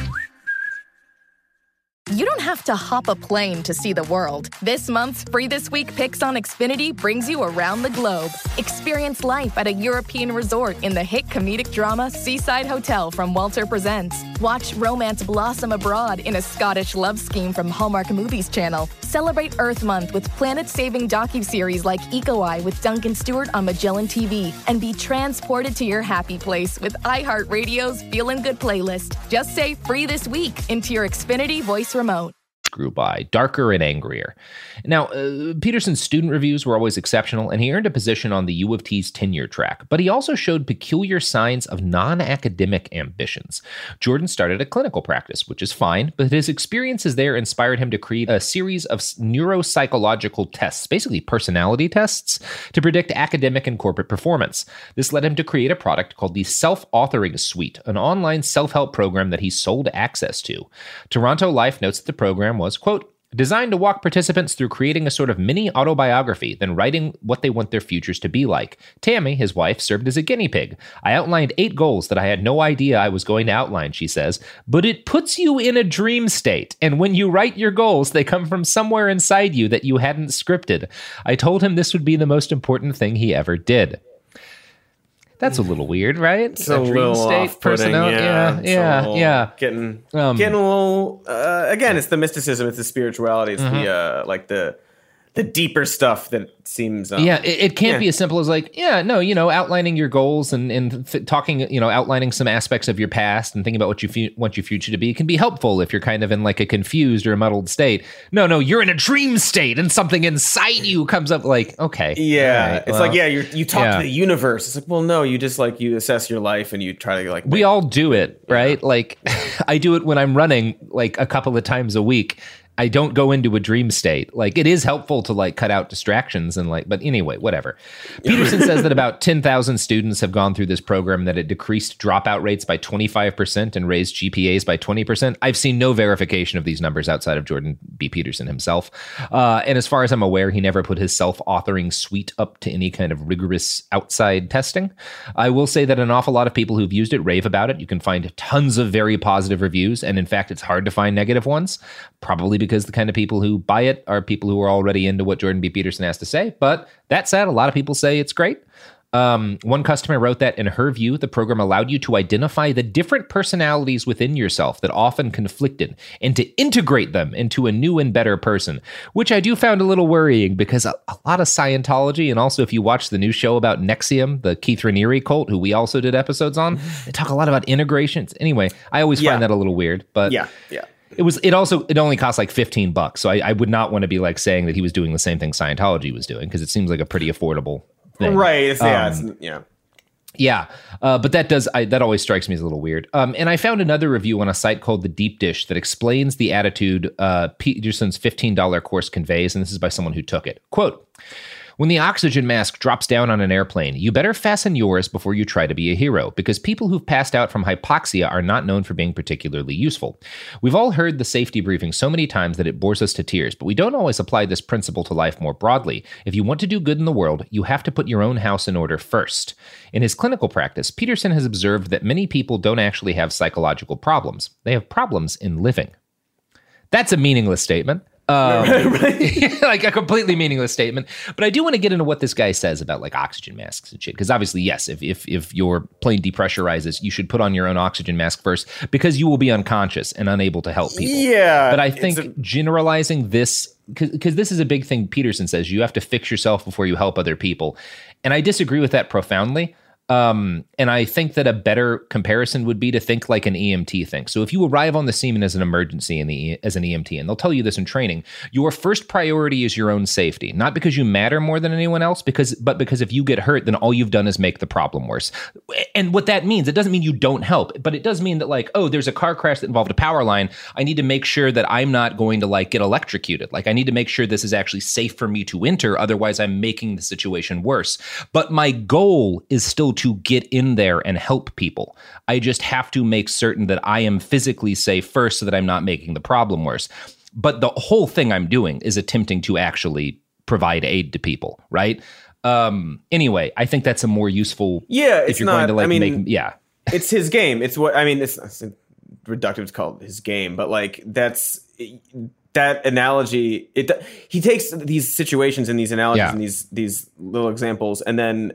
You don't have to hop a plane to see the world. This month's Free This Week Picks on Xfinity brings you around the globe. Experience life at a European resort in the hit comedic drama Seaside Hotel from Walter Presents. Watch romance blossom abroad in a Scottish love scheme from Hallmark Movies Channel. Celebrate Earth Month with planet-saving docuseries like Eco Eye with Duncan Stewart on Magellan TV. And be transported to your happy place with iHeartRadio's Feelin' Good playlist. Just say Free This Week into your Xfinity voice remote. Grew by, darker and angrier. Now, Peterson's student reviews were always exceptional, and he earned a position on the U of T's tenure track, but he also showed peculiar signs of non-academic ambitions. Jordan started a clinical practice, which is fine, but his experiences there inspired him to create a series of neuropsychological tests, basically personality tests, to predict academic and corporate performance. This led him to create a product called the Self-Authoring Suite, an online self-help program that he sold access to. Toronto Life notes that the program was, quote, designed to walk participants through creating a sort of mini autobiography, then writing what they want their futures to be like. Tammy, his wife, served as a guinea pig. I outlined 8 goals that I had no idea I was going to outline, she says, but it puts you in a dream state. And when you write your goals, they come from somewhere inside you that you hadn't scripted. I told him this would be the most important thing he ever did. That's a little weird, right? It's a little off-putting. Yeah. Getting a little. Again, it's the mysticism. It's the spirituality. It's the deeper stuff that seems. It can't be as simple as like, outlining your goals and talking, outlining some aspects of your past and thinking about what you want your future to be can be helpful if you're kind of in like a confused or a muddled state. No, you're in a dream state and something inside you comes up like, okay. Yeah. Right, it's like, you talk to the universe. It's like, well, no, you just like, you assess your life and you try to like. We all do it, right? Yeah. Like I do it when I'm running like a couple of times a week. I don't go into a dream state. Like it is helpful to like cut out distractions and like, but anyway, whatever. Peterson says that about 10,000 students have gone through this program, that it decreased dropout rates by 25% and raised GPAs by 20%. I've seen no verification of these numbers outside of Jordan B. Peterson himself. And as far as I'm aware, he never put his self-authoring suite up to any kind of rigorous outside testing. I will say that an awful lot of people who've used it rave about it. You can find tons of very positive reviews. And in fact, it's hard to find negative ones, probably because the kind of people who buy it are people who are already into what Jordan B. Peterson has to say. But that said, a lot of people say it's great. One customer wrote that in her view, the program allowed you to identify the different personalities within yourself that often conflicted and to integrate them into a new and better person, which I do found a little worrying because a lot of Scientology, and also if you watch the new show about NXIVM, the Keith Raniere cult, who we also did episodes on, they talk a lot about integrations. Anyway, I always find that a little weird, but yeah. It only cost like $15. So I would not want to be like saying that he was doing the same thing Scientology was doing, because it seems like a pretty affordable thing. Right. But that always strikes me as a little weird. And I found another review on a site called The Deep Dish that explains the attitude Peterson's $15 course conveys. And this is by someone who took it. Quote, "When the oxygen mask drops down on an airplane, you better fasten yours before you try to be a hero, because people who've passed out from hypoxia are not known for being particularly useful. We've all heard the safety briefing so many times that it bores us to tears, but we don't always apply this principle to life more broadly. If you want to do good in the world, you have to put your own house in order first." In his clinical practice, Peterson has observed that many people don't actually have psychological problems. They have problems in living. That's a meaningless statement. Like a completely meaningless statement. But I do want to get into what this guy says about like oxygen masks and shit. Because obviously, yes, if your plane depressurizes, you should put on your own oxygen mask first, because you will be unconscious and unable to help people. Yeah. But I think generalizing this, because this is a big thing Peterson says, you have to fix yourself before you help other people. And I disagree with that profoundly. And I think that a better comparison would be to think like an EMT thinks. So if you arrive on the scene as an emergency as an EMT, and they'll tell you this in training, your first priority is your own safety, not because you matter more than anyone else, but because if you get hurt, then all you've done is make the problem worse. And what that means, it doesn't mean you don't help, but it does mean that like, oh, there's a car crash that involved a power line. I need to make sure that I'm not going to like get electrocuted. Like I need to make sure this is actually safe for me to enter. Otherwise I'm making the situation worse. But my goal is still to get in there and help people. I just have to make certain that I am physically safe first so that I'm not making the problem worse. But the whole thing I'm doing is attempting to actually provide aid to people, right? Anyway, I think that's a more useful. Yeah, if you're going to like it's his game. It's what I mean. It's reductive to call it his game, but like that analogy. He takes these situations and these analogies and these little examples, and then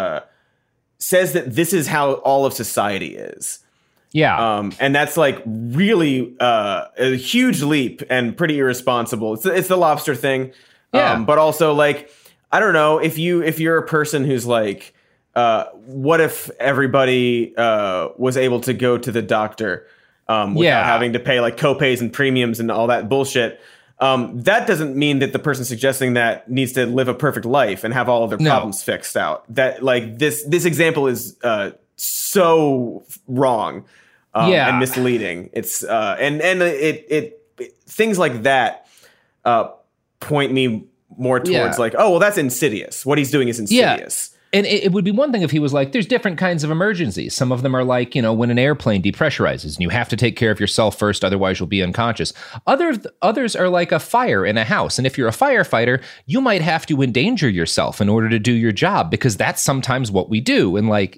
says that this is how all of society is. Yeah. And that's like really a huge leap and pretty irresponsible. It's the lobster thing. Yeah. But also like, I don't know, if you're a person who's like, what if everybody was able to go to the doctor without having to pay like copays and premiums and all that bullshit? That doesn't mean that the person suggesting that needs to live a perfect life and have all of their problems fixed out. That like this example is so wrong and misleading. It's and it things like that point me more towards like, oh well, that's insidious. What he's doing is insidious. And it would be one thing if he was like, there's different kinds of emergencies. Some of them are like, when an airplane depressurizes and you have to take care of yourself first, otherwise you'll be unconscious. Others are like a fire in a house. And if you're a firefighter, you might have to endanger yourself in order to do your job, because that's sometimes what we do. And like,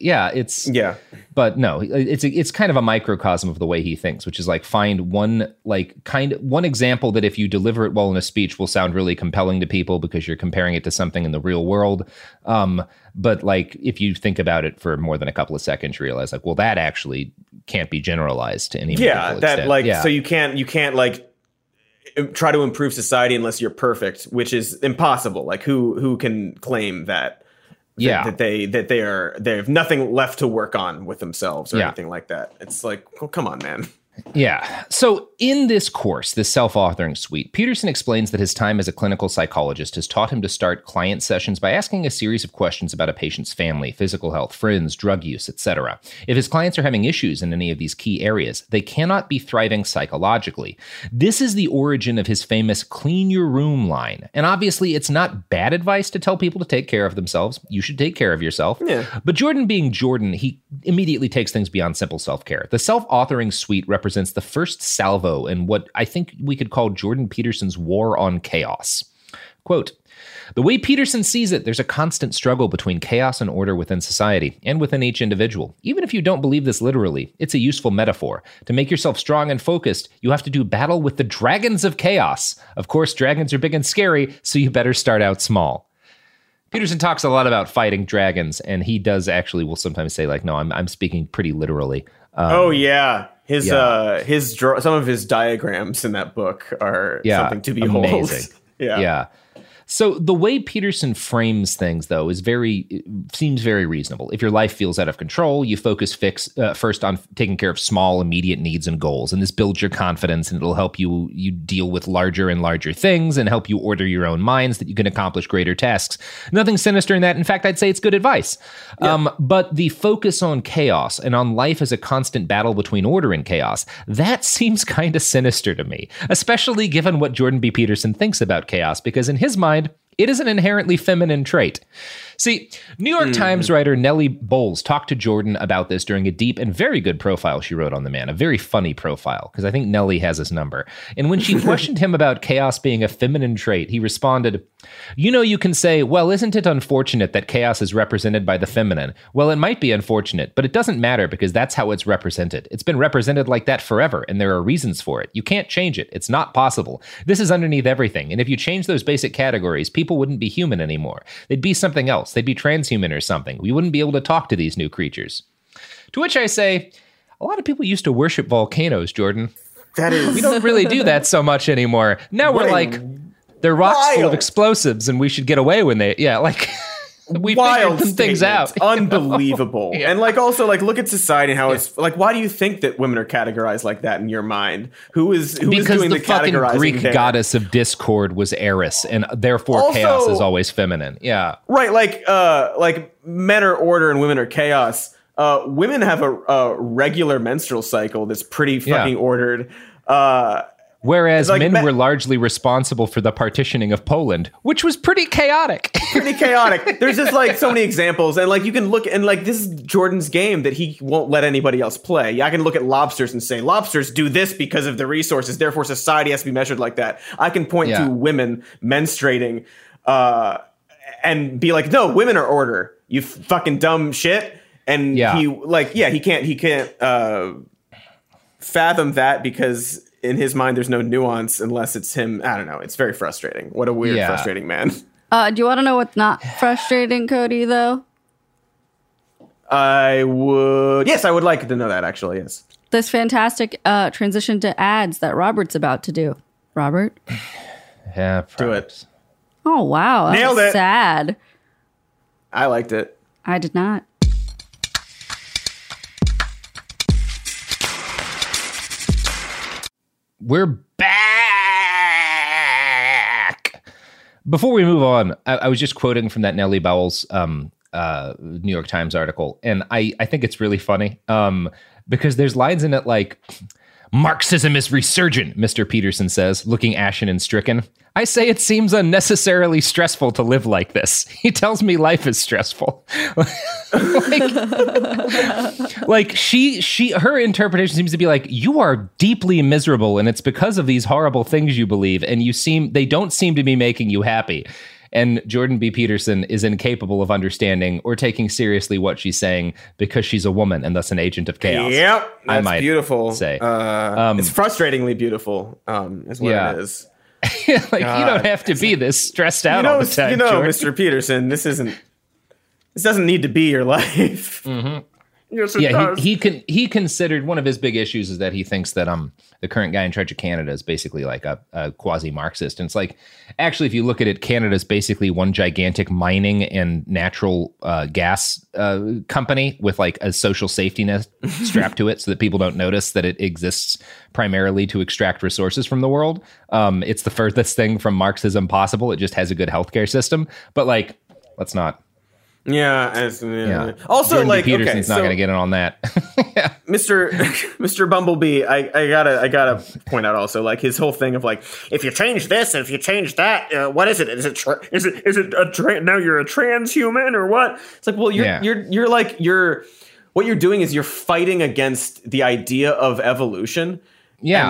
but no, it's kind of a microcosm of the way he thinks, which is like find one example that if you deliver it well in a speech will sound really compelling to people because you're comparing it to something in the real world. But like, if you think about it for more than a couple of seconds, you realize like, well, that actually can't be generalized to any meaningful extent. So you can't like try to improve society unless you're perfect, which is impossible. Like who can claim that they have nothing left to work on with themselves or anything like that. It's like, well, come on, man. Yeah. So in this course, this self-authoring suite, Peterson explains that his time as a clinical psychologist has taught him to start client sessions by asking a series of questions about a patient's family, physical health, friends, drug use, etc. If his clients are having issues in any of these key areas, they cannot be thriving psychologically. This is the origin of his famous clean your room line. And obviously, it's not bad advice to tell people to take care of themselves. You should take care of yourself. Yeah. But Jordan being Jordan, he immediately takes things beyond simple self-care. The self-authoring suite represents the first salvo in what I think we could call Jordan Peterson's war on chaos. Quote, the way Peterson sees it, there's a constant struggle between chaos and order within society and within each individual. Even if you don't believe this literally, it's a useful metaphor. To make yourself strong and focused, you have to do battle with the dragons of chaos. Of course, dragons are big and scary, so you better start out small. Peterson talks a lot about fighting dragons, and he does actually will sometimes say like, no, I'm speaking pretty literally. Some of his diagrams in that book are something to behold. Amazing. Yeah. So the way Peterson frames things, though, seems very reasonable. If your life feels out of control, you focus first on taking care of small, immediate needs and goals, and this builds your confidence, and it'll help you deal with larger and larger things and help you order your own minds that you can accomplish greater tasks. Nothing sinister in that. In fact, I'd say it's good advice. Yeah. But the focus on chaos and on life as a constant battle between order and chaos, that seems kind of sinister to me, especially given what Jordan B. Peterson thinks about chaos, because in his mind, it is an inherently feminine trait. See, New York Times writer Nellie Bowles talked to Jordan about this during a deep and very good profile she wrote on the man, a very funny profile, because I think Nellie has his number. And when she questioned him about chaos being a feminine trait, he responded, you can say, well, isn't it unfortunate that chaos is represented by the feminine? Well, it might be unfortunate, but it doesn't matter because that's how it's represented. It's been represented like that forever, and there are reasons for it. You can't change it. It's not possible. This is underneath everything, and if you change those basic categories, people wouldn't be human anymore. They'd be something else. They'd be transhuman or something. We wouldn't be able to talk to these new creatures. To which I say, a lot of people used to worship volcanoes, Jordan. We don't really do that so much anymore. Now we're like, they're rocks full of explosives and we should get away when they, we figured some things out. Unbelievable. Yeah. And also look at society and how it's like, why do you think that women are categorized like that in your mind? Who is doing the categorizing? Because the fucking Greek goddess of discord was Eris, and therefore chaos is always feminine. Yeah. Right. Like men are order and women are chaos. Women have a regular menstrual cycle that's pretty fucking ordered. Whereas men were largely responsible for the partitioning of Poland, which was pretty chaotic. There's just so many examples. And you can look and this is Jordan's game that he won't let anybody else play. I can look at lobsters and say, lobsters do this because of the resources. Therefore, society has to be measured like that. I can point to women menstruating and be like, no, women are order. You fucking dumb shit. And he can't fathom that because in his mind, there's no nuance unless it's him. I don't know. It's very frustrating. What a weird, frustrating man. Do you want to know what's not frustrating, Cody, though? I would. Yes, I would like to know that, actually, yes. This fantastic transition to ads that Robert's about to do. Robert? Yeah, do it. Oh, wow. That Nailed was it. Sad. I liked it. I did not. We're back. Before we move on, I was just quoting from that Nellie Bowles New York Times article, and I think it's really funny because there's lines in it like, Marxism is resurgent, Mr. Peterson says, looking ashen and stricken. I say it seems unnecessarily stressful to live like this. He tells me life is stressful. Her interpretation seems to be like, you are deeply miserable and it's because of these horrible things you believe and they don't seem to be making you happy. And Jordan B. Peterson is incapable of understanding or taking seriously what she's saying because she's a woman and thus an agent of chaos. Yep, that's beautiful. Say. It's frustratingly beautiful, is what it is. You don't have to be this stressed out all the time. Mr. Peterson, this isn't This doesn't need to be your life. Mm-hmm. Yes, it does. He considered one of his big issues is that he thinks that the current guy in charge of Canada is basically like a quasi-Marxist. And it's like, actually, if you look at it, Canada's basically one gigantic mining and natural gas company with like a social safety net strapped to it so that people don't notice that it exists primarily to extract resources from the world. It's the furthest thing from Marxism possible. It just has a good healthcare system. But like, let's not. Yeah. Also, Jordan like, Peterson's not going to get in on that. Yeah. Mr. Bumblebee, I gotta point out also, like, his whole thing of like, if you change this and if you change that, what is it? Is it now you're a transhuman or what? It's like, well, you're what you're doing is you're fighting against the idea of evolution. Yeah.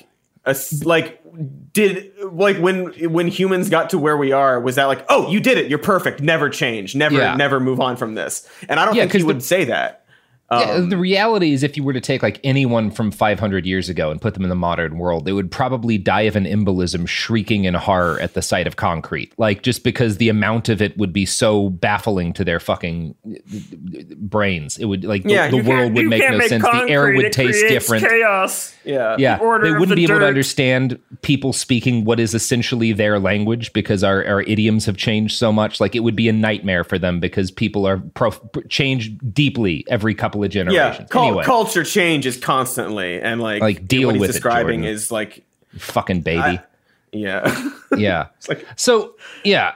And when humans got to where we are, was that like, oh, you did it, you're perfect, never change, never move on from this? And I don't think he would say that. The reality is, if you were to take like anyone from 500 years ago and put them in the modern world, they would probably die of an embolism, shrieking in horror at the sight of concrete. Like, just because the amount of it would be so baffling to their fucking brains. It would the world would make no sense. The air would taste different. Chaos. Yeah. They wouldn't be able to understand people speaking what is essentially their language because our idioms have changed so much. Like, it would be a nightmare for them because people are change deeply every couple of generations. Yeah, culture changes constantly, and like deal what he's with describing it, is like fucking baby. Yeah. It's like, so yeah.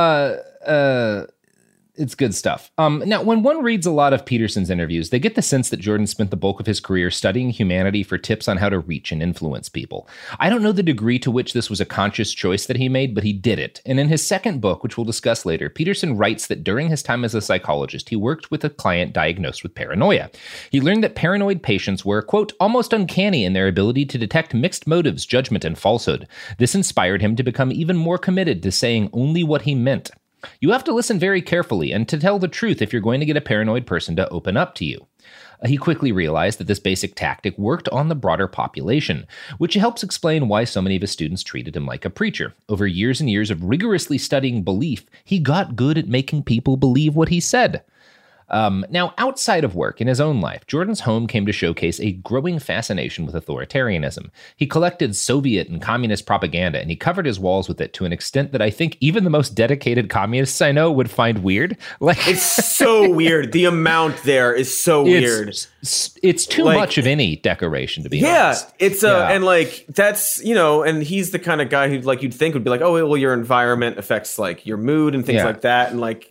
It's good stuff. Now, when one reads a lot of Peterson's interviews, they get the sense that Jordan spent the bulk of his career studying humanity for tips on how to reach and influence people. I don't know the degree to which this was a conscious choice that he made, but he did it. And in his second book, which we'll discuss later, Peterson writes that during his time as a psychologist, he worked with a client diagnosed with paranoia. He learned that paranoid patients were, quote, almost uncanny in their ability to detect mixed motives, judgment, and falsehood. This inspired him to become even more committed to saying only what he meant. You have to listen very carefully and to tell the truth if you're going to get a paranoid person to open up to you. He quickly realized that this basic tactic worked on the broader population, which helps explain why so many of his students treated him like a preacher. Over years and years of rigorously studying belief, he got good at making people believe what he said. Now, outside of work, in his own life, Jordan's home came to showcase a growing fascination with authoritarianism. He collected Soviet and communist propaganda, and he covered his walls with it to an extent that I think even the most dedicated communists I know would find weird. Like, it's so weird. The amount there is so weird. It's too much of any decoration, to be honest. And like, that's, and he's the kind of guy who, like, you'd think would be like, oh, well, your environment affects like your mood and things like that, and like,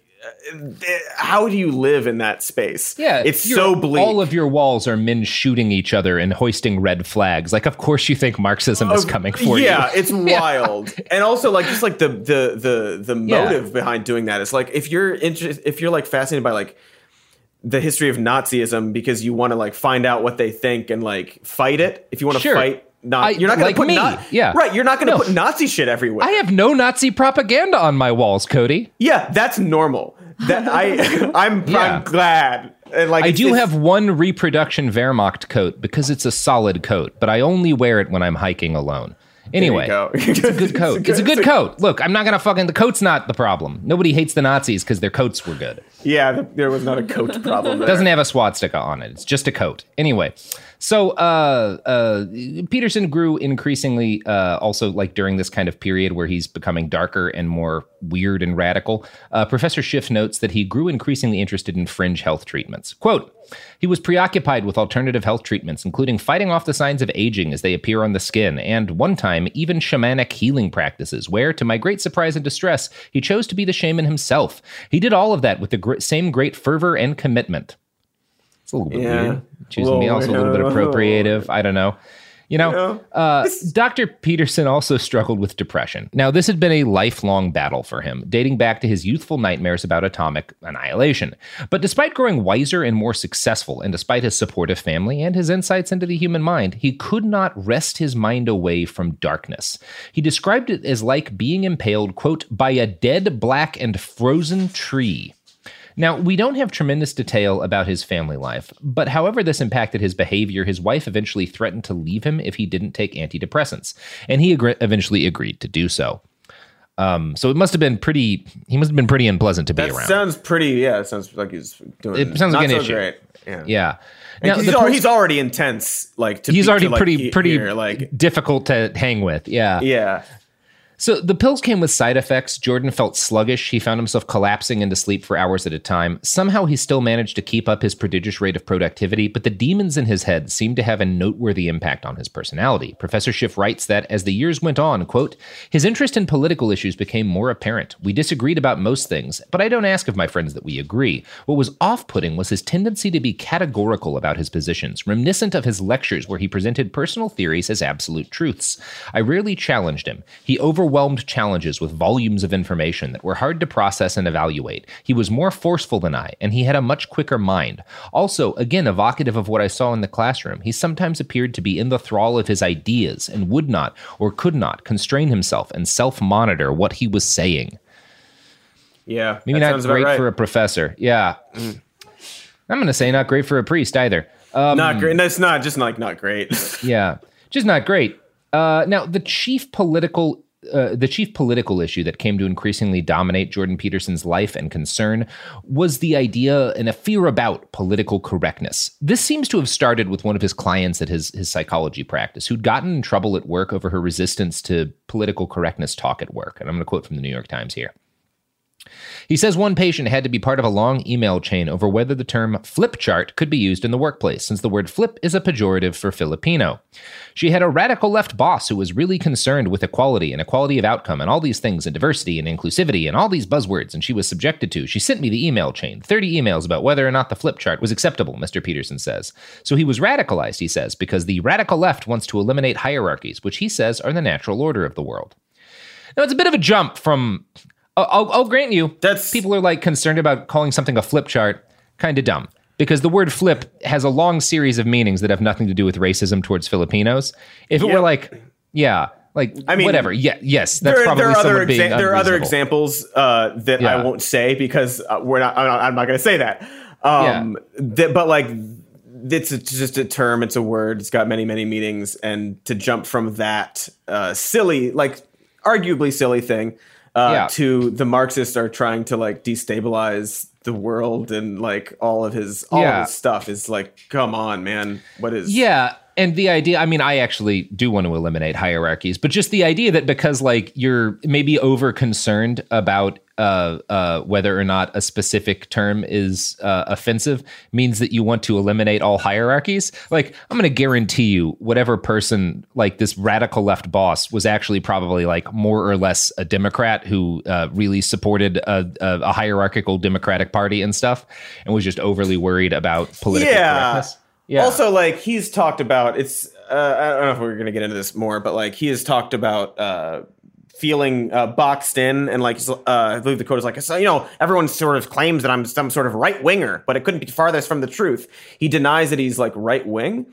how do you live in that space? Yeah, it's so bleak. All of your walls are men shooting each other and hoisting red flags. Like, of course you think Marxism is coming for you. Yeah, it's wild. And also, like, just like the motive behind doing that is like, if you're like fascinated by like the history of Nazism because you want to like find out what they think and like fight it. If you want to fight. You're not going to put right. You're not going to put Nazi shit everywhere. I have no Nazi propaganda on my walls, Cody. Yeah, that's normal. That I'm glad. And like, I do have one reproduction Wehrmacht coat because it's a solid coat, but I only wear it when I'm hiking alone. Anyway, it's a good coat. It's a good coat. Look, I'm not going to the coat's not the problem. Nobody hates the Nazis because their coats were good. Yeah, there was not a coat problem there. It doesn't have a swastika on it. It's just a coat. Anyway, so Peterson grew increasingly also like during this kind of period where he's becoming darker and more weird and radical. Professor Schiff notes that he grew increasingly interested in fringe health treatments. Quote, he was preoccupied with alternative health treatments, including fighting off the signs of aging as they appear on the skin, and one time, even shamanic healing practices, where, to my great surprise and distress, he chose to be the shaman himself. He did all of that with the same great fervor and commitment. It's a little bit weird. Choosing me also a little bit appropriative. I don't know. Dr. Peterson also struggled with depression. Now, this had been a lifelong battle for him, dating back to his youthful nightmares about atomic annihilation. But despite growing wiser and more successful, and despite his supportive family and his insights into the human mind, he could not wrest his mind away from darkness. He described it as like being impaled, quote, by a dead, black, and frozen tree. Now, we don't have tremendous detail about his family life, but however this impacted his behavior, his wife eventually threatened to leave him if he didn't take antidepressants, and he eventually agreed to do so. So it must have been pretty unpleasant to be around. Sounds pretty, it sounds like he's doing it sounds like an issue. Great. Yeah. Now, he's already intense, he's already pretty difficult to hang with. Yeah. Yeah. So the pills came with side effects. Jordan felt sluggish. He found himself collapsing into sleep for hours at a time. Somehow he still managed to keep up his prodigious rate of productivity, but the demons in his head seemed to have a noteworthy impact on his personality. Professor Schiff writes that as the years went on, quote, his interest in political issues became more apparent. We disagreed about most things, but I don't ask of my friends that we agree. What was off-putting was his tendency to be categorical about his positions, reminiscent of his lectures where he presented personal theories as absolute truths. I rarely challenged him. He overwhelmed challenges with volumes of information that were hard to process and evaluate. He was more forceful than I, and he had a much quicker mind. Also, again, evocative of what I saw in the classroom, he sometimes appeared to be in the thrall of his ideas and would not or could not constrain himself and self-monitor what he was saying. Yeah. Maybe not great for a professor. Yeah. I'm going to say not great for a priest either. Not great. That's not great. Yeah. Just not great. Now, the chief political issue that came to increasingly dominate Jordan Peterson's life and concern was the idea and a fear about political correctness. This seems to have started with one of his clients at his psychology practice who'd gotten in trouble at work over her resistance to political correctness talk at work. And I'm going to quote from the New York Times here. He says one patient had to be part of a long email chain over whether the term flip chart could be used in the workplace, since the word flip is a pejorative for Filipino. She had a radical left boss who was really concerned with equality and equality of outcome and all these things and diversity and inclusivity and all these buzzwords, and she was subjected to. She sent me the email chain, 30 emails about whether or not the flip chart was acceptable, Mr. Peterson says. So he was radicalized, he says, because the radical left wants to eliminate hierarchies, which he says are the natural order of the world. Now, it's a bit of a jump from... I'll grant you, people are concerned about calling something a flip chart. Kind of dumb, because the word flip has a long series of meanings that have nothing to do with racism towards Filipinos. If it were whatever. Yeah, yes, that's probably someone being unreasonable. There are other examples that I won't say because I'm not going to say that. It's just a term. It's a word. It's got many, many meanings, and to jump from that silly, arguably silly thing. To the Marxists are trying to destabilize the world and all of his stuff is come on, man. What is... Yeah. And the idea, I actually do want to eliminate hierarchies, but just the idea that because you're maybe over concerned about whether or not a specific term is offensive means that you want to eliminate all hierarchies. I'm going to guarantee you whatever person this radical left boss was actually probably more or less a Democrat who really supported a hierarchical Democratic Party and stuff and was just overly worried about political correctness. Yeah. Also, he's talked about it's. I don't know if we're going to get into this more, but he has talked about feeling boxed in, and I believe the quote is everyone sort of claims that I'm some sort of right winger, but it couldn't be farthest from the truth. He denies that he's right wing,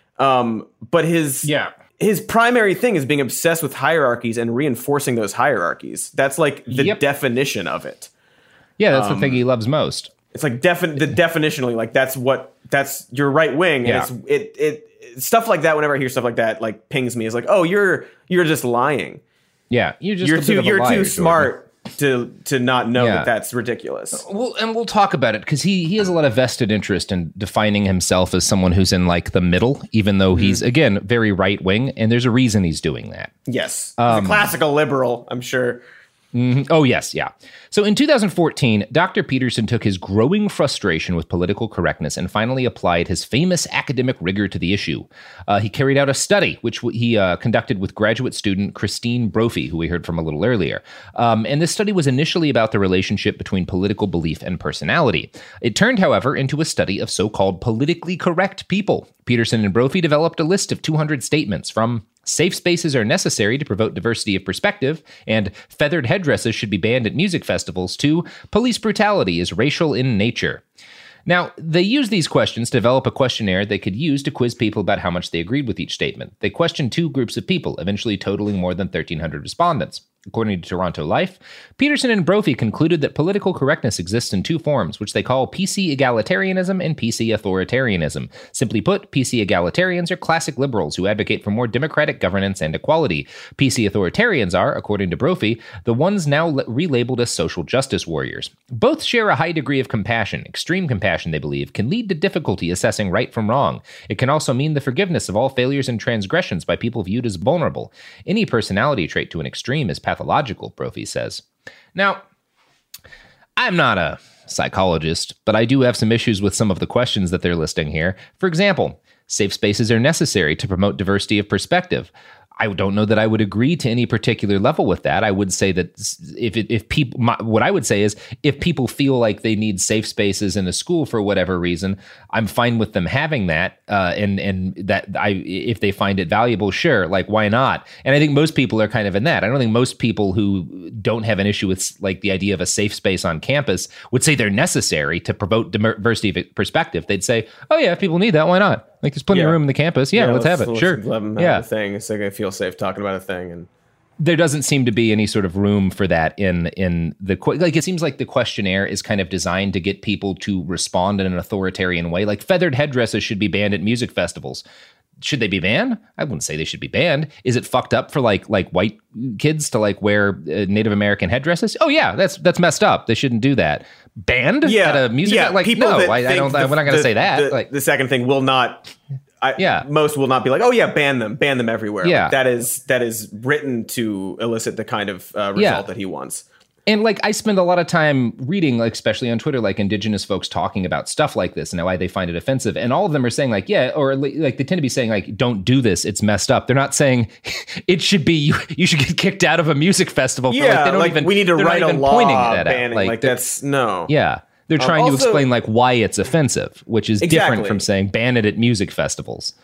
but his primary thing is being obsessed with hierarchies and reinforcing those hierarchies. That's the definition of it. Yeah, that's the thing he loves most. It's definitionally that's your right wing, and it stuff like that. Whenever I hear stuff like that, pings me. It's you're just lying. Yeah, you're too smart to not know that that's ridiculous. We'll talk about it because he has a lot of vested interest in defining himself as someone who's in the middle, even though he's again very right wing, and there's a reason he's doing that. Yes, he's a classical liberal, I'm sure. Mm-hmm. Oh, yes, yeah. So in 2014, Dr. Peterson took his growing frustration with political correctness and finally applied his famous academic rigor to the issue. He carried out a study, which he conducted with graduate student Christine Brophy, who we heard from a little earlier. And this study was initially about the relationship between political belief and personality. It turned, however, into a study of so-called politically correct people. Peterson and Brophy developed a list of 200 statements from safe spaces are necessary to promote diversity of perspective, and feathered headdresses should be banned at music festivals, to police brutality is racial in nature. Now, they used these questions to develop a questionnaire they could use to quiz people about how much they agreed with each statement. They questioned two groups of people, eventually totaling more than 1,300 respondents. According to Toronto Life, Peterson and Brophy concluded that political correctness exists in two forms, which they call PC egalitarianism and PC authoritarianism. Simply put, PC egalitarians are classic liberals who advocate for more democratic governance and equality. PC authoritarians are, according to Brophy, the ones now relabeled as social justice warriors. Both share a high degree of compassion. Extreme compassion, they believe, can lead to difficulty assessing right from wrong. It can also mean the forgiveness of all failures and transgressions by people viewed as vulnerable. Any personality trait to an extreme is pathological, Brophy says. Now, I'm not a psychologist, but I do have some issues with some of the questions that they're listing here. For example, safe spaces are necessary to promote diversity of perspective. I don't know that I would agree to any particular level with that. I would say that if people, what I would say is if people feel like they need safe spaces in a school for whatever reason, I'm fine with them having that. And that if they find it valuable, sure, like why not? And I think most people are kind of in that. I don't think most people who don't have an issue with like the idea of a safe space on campus would say they're necessary to promote diversity of perspective. They'd say, oh yeah, if people need that, why not? Like there's plenty of room in the campus. Yeah, let's have it. Sure. Let them have the thing. It's like I feel safe talking about a thing. And there doesn't seem to be any sort of room for that in the, like it seems like the questionnaire is kind of designed to get people to respond in an authoritarian way. Like feathered headdresses should be banned at music festivals. Should they be banned? I wouldn't say they should be banned. Is it fucked up for like white kids to like wear Native American headdresses? Oh yeah, that's messed up. They shouldn't do that. Banned at a music? Like people no, I don't. We're not going to say that. Like the second thing will not. Most will not be like, oh yeah, ban them everywhere. Yeah, like, that is written to elicit the kind of result that he wants. And like I spend a lot of time reading, like especially on Twitter, like Indigenous folks talking about stuff like this and why they find it offensive. And all of them are saying like, yeah, or like they tend to be saying like, don't do this. It's messed up. They're not saying it should be, you should get kicked out of a music festival. For, yeah, like, they don't like even, we need to write a law pointing that banning. Out. Like that's no. Yeah. They're trying to explain like why it's offensive, which is different from saying ban it at music festivals.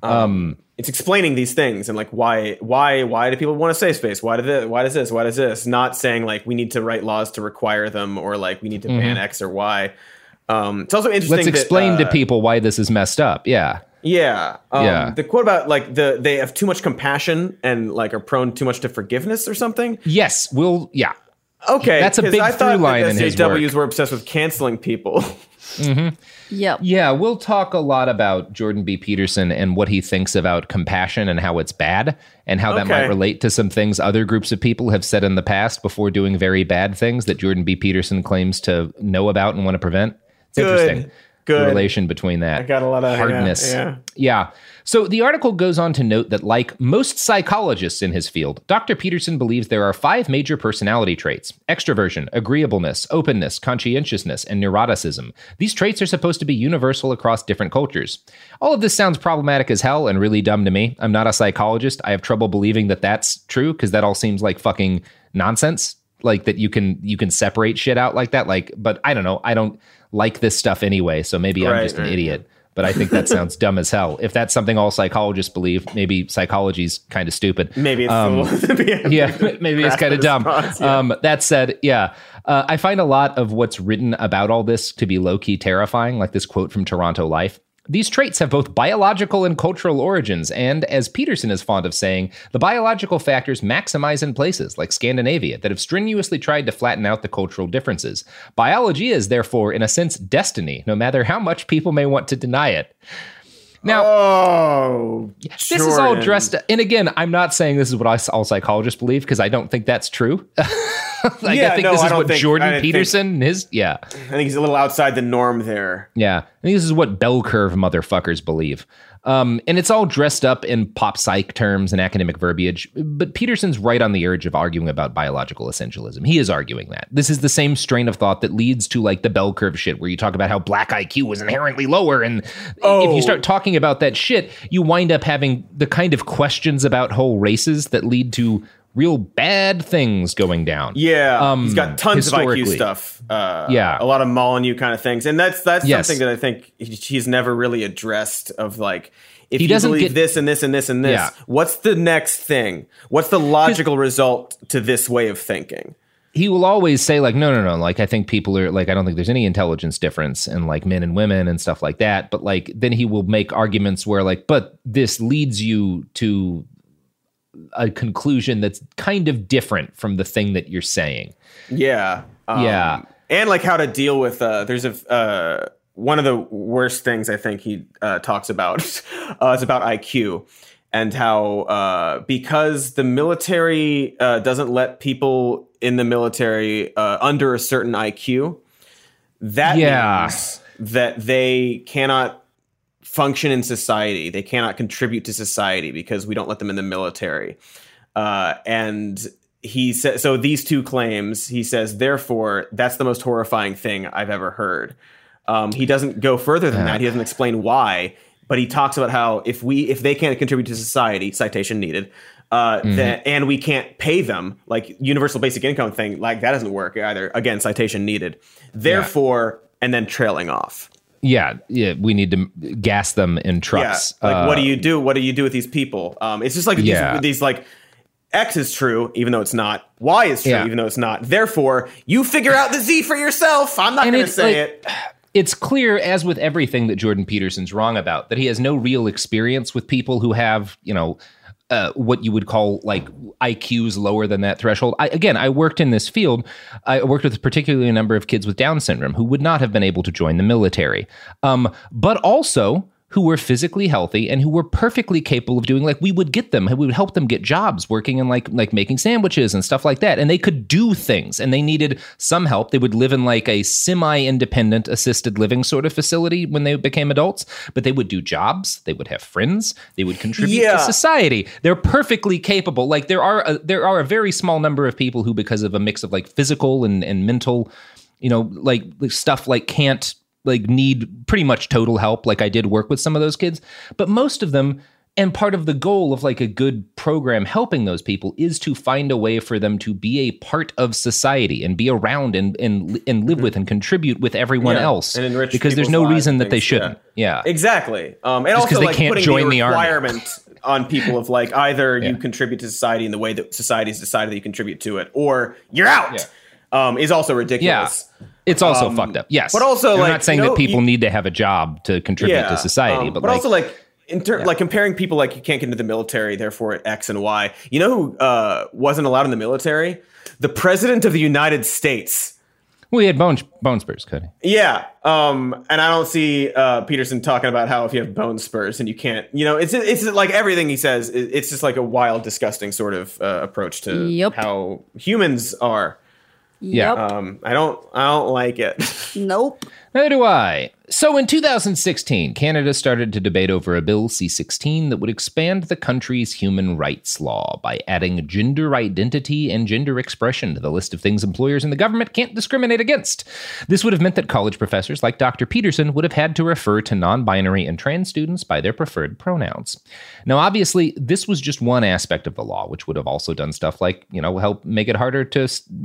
It's explaining these things and like why do people want a safe space? Why does this? Not saying like we need to write laws to require them or like we need to ban X or Y. It's also interesting. Let's explain to people why this is messed up. Yeah. Yeah. The quote about like they have too much compassion and like are prone too much to forgiveness or something. Yes. Yeah. Okay. That's a big through line in his work. SJWs were obsessed with canceling people. Mm-hmm. Yep. Yeah, we'll talk a lot about Jordan B. Peterson and what he thinks about compassion and how it's bad and how that might relate to some things other groups of people have said in the past before doing very bad things that Jordan B. Peterson claims to know about and want to prevent. It's interesting. The relation between that. I got a lot of hardness. Yeah. So the article goes on to note that like most psychologists in his field, Dr. Peterson believes there are 5 major personality traits: extroversion, agreeableness, openness, conscientiousness, and neuroticism. These traits are supposed to be universal across different cultures. All of this sounds problematic as hell and really dumb to me. I'm not a psychologist. I have trouble believing that that's true because that all seems like fucking nonsense. Like that you can separate shit out like that. Like, but I don't know. I don't like this stuff anyway, so maybe I'm just an idiot. But I think that sounds dumb as hell. If that's something all psychologists believe, maybe psychology's kind of stupid. Maybe it's maybe it's kind of dumb. That said, I find a lot of what's written about all this to be low-key terrifying, like this quote from Toronto Life. These traits have both biological and cultural origins, and, as Peterson is fond of saying, the biological factors maximize in places like Scandinavia that have strenuously tried to flatten out the cultural differences. Biology is, therefore, in a sense, destiny, no matter how much people may want to deny it. Now, this is all dressed up. And again, I'm not saying this is what all psychologists believe, because I don't think that's true. I think this is what Jordan Peterson is. Yeah. I think he's a little outside the norm there. Yeah. I think this is what bell curve motherfuckers believe. And it's all dressed up in pop psych terms and academic verbiage. But Peterson's right on the edge of arguing about biological essentialism. He is arguing that. This is the same strain of thought that leads to like the bell curve shit where you talk about how black IQ is inherently lower. And if you start talking about that shit, you wind up having the kind of questions about whole races that lead to real bad things going down. Yeah, he's got tons of IQ stuff. A lot of Molyneux kind of things, and that's something that I think he's never really addressed. Of like, if you believe this and this and this and this, what's the next thing? What's the logical result to this way of thinking? He will always say like, no. Like, I think people are like, I don't think there's any intelligence difference in like men and women and stuff like that. But like, then he will make arguments where like, but this leads you to a conclusion that's kind of different from the thing that you're saying. Yeah. And like how to deal with, there's one of the worst things I think he talks about is about IQ and how because the military doesn't let people in the military under a certain IQ, that means that they cannot function in society. They cannot contribute to society because we don't let them in the military. And he says, so these two claims, he says, therefore, that's the most horrifying thing I've ever heard. He doesn't go further than that. He doesn't explain why, but he talks about how if they can't contribute to society, citation needed, and we can't pay them, like universal basic income thing, like that doesn't work either. Again, citation needed. Therefore, and then trailing off. Yeah, we need to gas them in trucks. Yeah, like what do you do? What do you do with these people? It's just like these like X is true, even though it's not. Y is true, even though it's not. Therefore, you figure out the Z for yourself. I'm not going to say it. It's clear, as with everything that Jordan Peterson's wrong about, that he has no real experience with people who have, what you would call like IQs lower than that threshold. I worked in this field. I worked with particularly a number of kids with Down syndrome who would not have been able to join the military, but also who were physically healthy and who were perfectly capable of doing, like, we would help them get jobs working in like making sandwiches and stuff like that. And they could do things and they needed some help. They would live in like a semi-independent assisted living sort of facility when they became adults, but they would do jobs. They would have friends. They would contribute to society. They're perfectly capable. Like there are a very small number of people who, because of a mix of like physical and mental, like stuff like can't, like need pretty much total help. Like I did work with some of those kids, but most of them, and part of the goal of like a good program helping those people is to find a way for them to be a part of society and be around and live with and contribute with everyone else. And enrich, because there's no reason that they shouldn't. Yeah, exactly. And just also like can't join the requirement on people of like either you contribute to society in the way that society's decided that you contribute to it, or you're out. Is also ridiculous. Yeah. It's also fucked up. Yes. But also, I'm not saying that people need to have a job to contribute to society. But also, like, like comparing people, like, you can't get into the military, therefore at X and Y. You know who wasn't allowed in the military? The President of the United States. Well, he had bone spurs, could he? Yeah. And I don't see Peterson talking about how if you have bone spurs and you can't, it's like everything he says, it's just like a wild, disgusting sort of approach to how humans are. Yep. I don't like it. Nope. Neither do I. So in 2016, Canada started to debate over a bill, C-16, that would expand the country's human rights law by adding gender identity and gender expression to the list of things employers and the government can't discriminate against. This would have meant that college professors like Dr. Peterson would have had to refer to non-binary and trans students by their preferred pronouns. Now, obviously, this was just one aspect of the law, which would have also done stuff like, help make it harder to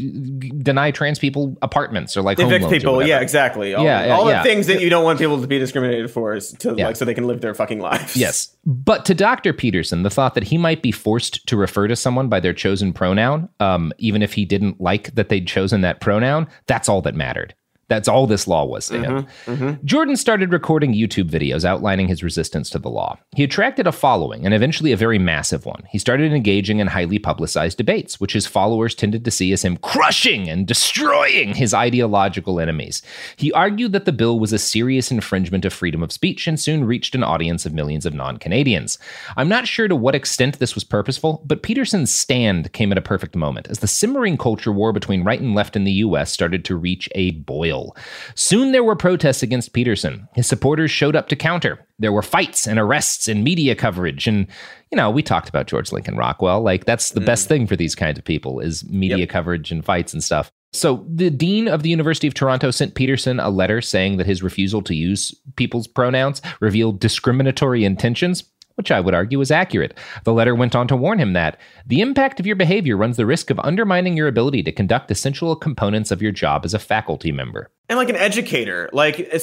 deny trans people apartments or like home loans people. Or yeah, exactly. All the things that you don't want people to be discriminated for is to so they can live their fucking lives. Yes. But to Dr. Peterson, the thought that he might be forced to refer to someone by their chosen pronoun, even if he didn't like that they'd chosen that pronoun, that's all that mattered. That's all this law was to him. Jordan started recording YouTube videos outlining his resistance to the law. He attracted a following, and eventually a very massive one. He started engaging in highly publicized debates, which his followers tended to see as him crushing and destroying his ideological enemies. He argued that the bill was a serious infringement of freedom of speech and soon reached an audience of millions of non-Canadians. I'm not sure to what extent this was purposeful, but Peterson's stand came at a perfect moment as the simmering culture war between right and left in the U.S. started to reach a boil. Soon there were protests against Peterson. His supporters showed up to counter. There were fights and arrests and media coverage. And, we talked about George Lincoln Rockwell. Like, that's the best thing for these kinds of people is media coverage and fights and stuff. So the dean of the University of Toronto sent Peterson a letter saying that his refusal to use people's pronouns revealed discriminatory intentions, which I would argue is accurate. The letter went on to warn him that the impact of your behavior runs the risk of undermining your ability to conduct essential components of your job as a faculty member. And like an educator, like you're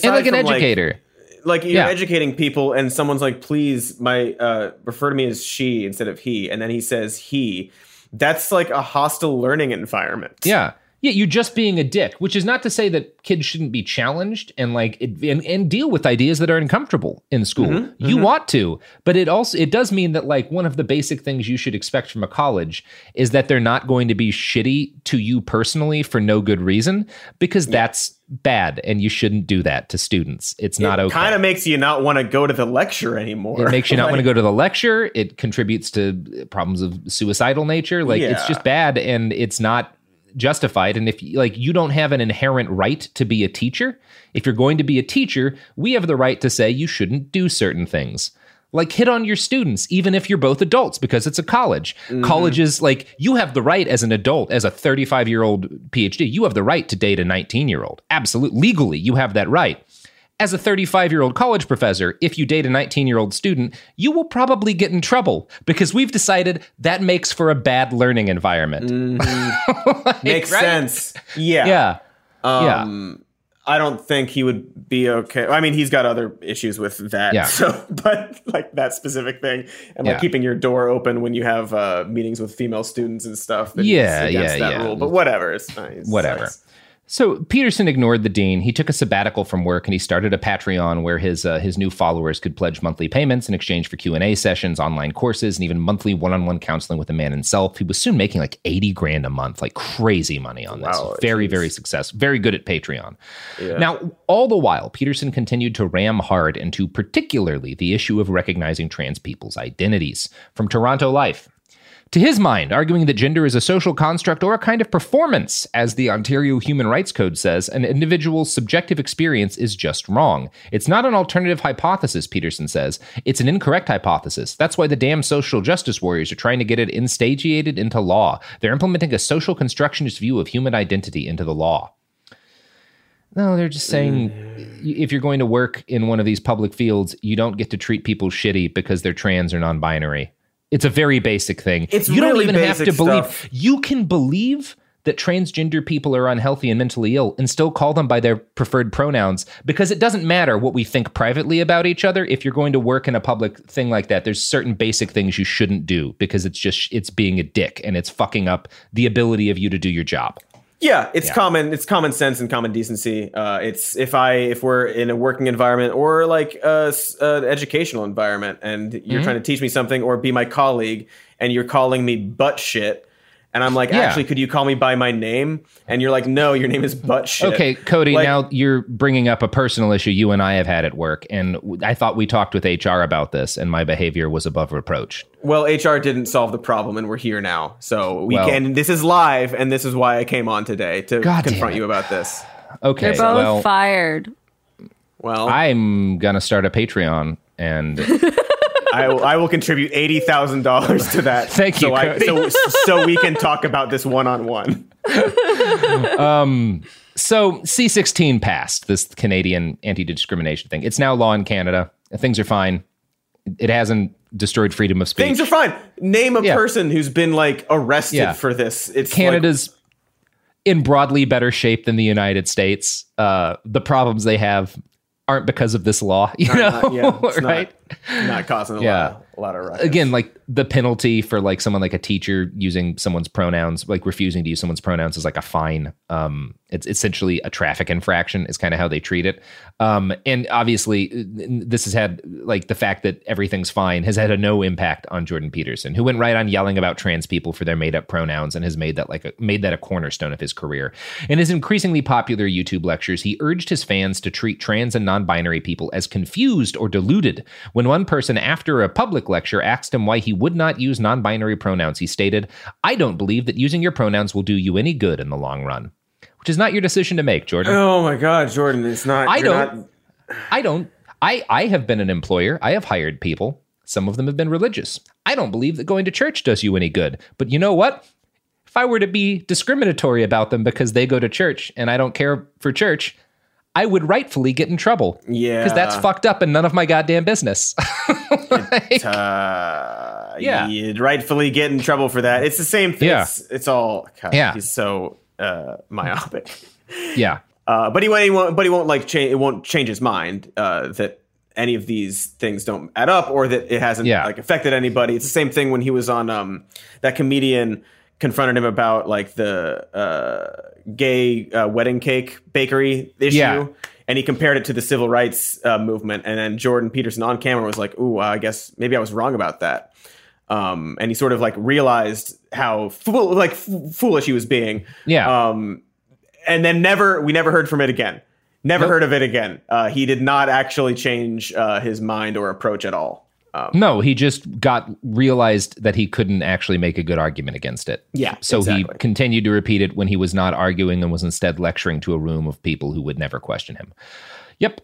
educating people, and someone's like, "Please, refer to me as she instead of he," and then he says he. That's like a hostile learning environment. Yeah. Yeah, you're just being a dick, which is not to say that kids shouldn't be challenged and and deal with ideas that are uncomfortable in school. You want to, but it does mean that like one of the basic things you should expect from a college is that they're not going to be shitty to you personally for no good reason, because that's bad and you shouldn't do that to students. It's not okay. It kind of makes you not want to go to the lecture anymore. It makes you not want to go to the lecture. It contributes to problems of suicidal nature. Like it's just bad and it's not justified. And if you don't have an inherent right to be a teacher, if you're going to be a teacher, we have the right to say you shouldn't do certain things. Like hit on your students, even if you're both adults, because it's a college. Colleges, like you have the right as an adult, as a 35-year-old PhD, you have the right to date a 19-year-old. Absolutely. Legally, you have that right. As a 35-year-old college professor, if you date a 19-year-old student, you will probably get in trouble because we've decided that makes for a bad learning environment. Makes sense. Yeah. I don't think he would be okay. I mean, he's got other issues with that. Yeah. So, but like that specific thing and like keeping your door open when you have meetings with female students and stuff. That rule. But whatever. It's nice. Whatever. Nice. So Peterson ignored the dean. He took a sabbatical from work and he started a Patreon where his new followers could pledge monthly payments in exchange for Q&A sessions, online courses, and even monthly one-on-one counseling with the man himself. He was soon making like $80,000 a month, like crazy money on this. Wow, very, very successful. Very good at Patreon. Yeah. Now, all the while, Peterson continued to ram hard into particularly the issue of recognizing trans people's identities. From Toronto Life. To his mind, arguing that gender is a social construct or a kind of performance, as the Ontario Human Rights Code says, an individual's subjective experience is just wrong. It's not an alternative hypothesis, Peterson says. It's an incorrect hypothesis. That's why the damn social justice warriors are trying to get it instantiated into law. They're implementing a social constructionist view of human identity into the law. No, they're just saying if you're going to work in one of these public fields, you don't get to treat people shitty because they're trans or non-binary. It's a very basic thing. You don't even have to believe. Stuff. You can believe that transgender people are unhealthy and mentally ill and still call them by their preferred pronouns, because it doesn't matter what we think privately about each other. If you're going to work in a public thing like that, there's certain basic things you shouldn't do because it's being a dick and it's fucking up the ability of you to do your job. Yeah, it's common sense and common decency. It's if we're in a working environment or like an educational environment and you're trying to teach me something or be my colleague and you're calling me butt shit and I'm like, actually, could you call me by my name? And you're like, no, your name is butt shit. Okay, Cody, now you're bringing up a personal issue you and I have had at work. And I thought we talked with HR about this and my behavior was above reproach. Well, HR didn't solve the problem and we're here now. So we can, this is live and this is why I came on today to confront you about this. Okay. They're both fired. Well, I'm going to start a Patreon and... I will contribute $80,000 to that. Thank you. So we can talk about this one-on-one. So C-16 passed, this Canadian anti-discrimination thing. It's now law in Canada. Things are fine. It hasn't destroyed freedom of speech. Things are fine. Name a person who's been like arrested for this. It's Canada's in broadly better shape than the United States. The problems they have aren't because of this law, right? Not causing a lot of riots. Again, like the penalty for like someone like a teacher using someone's pronouns, like refusing to use someone's pronouns, is like a fine. It's essentially a traffic infraction is kind of how they treat it. And obviously this has had like the fact that everything's fine has had a no impact on Jordan Peterson, who went right on yelling about trans people for their made up pronouns and has made that a cornerstone of his career. In his increasingly popular YouTube lectures, he urged his fans to treat trans and non-binary people as confused or deluded. When one person after a public lecture asked him why he would not use non-binary pronouns, he stated, "I don't believe that using your pronouns will do you any good in the long run." Which is not your decision to make, Jordan. Oh my God, Jordan, it's not. I have been an employer. I have hired people. Some of them have been religious. I don't believe that going to church does you any good. But you know what? If I were to be discriminatory about them because they go to church and I don't care for church, I would rightfully get in trouble. Yeah. Because that's fucked up and none of my goddamn business. You'd rightfully get in trouble for that. It's the same thing. Yeah. It's all, God, he's so myopic. Yeah. But he won't like change. It won't change his mind that any of these things don't add up or that it hasn't like affected anybody. It's the same thing when he was on that comedian confronted him about like the gay wedding cake bakery issue, and he compared it to the civil rights movement. And then Jordan Peterson on camera was like, "Ooh, I guess maybe I was wrong about that." And he sort of like realized how foolish he was being. Yeah. And then we never heard from it again. Never heard of it again. He did not actually change his mind or approach at all. No, he just realized that he couldn't actually make a good argument against it. Yeah. So exactly. He continued to repeat it when he was not arguing and was instead lecturing to a room of people who would never question him. Yep.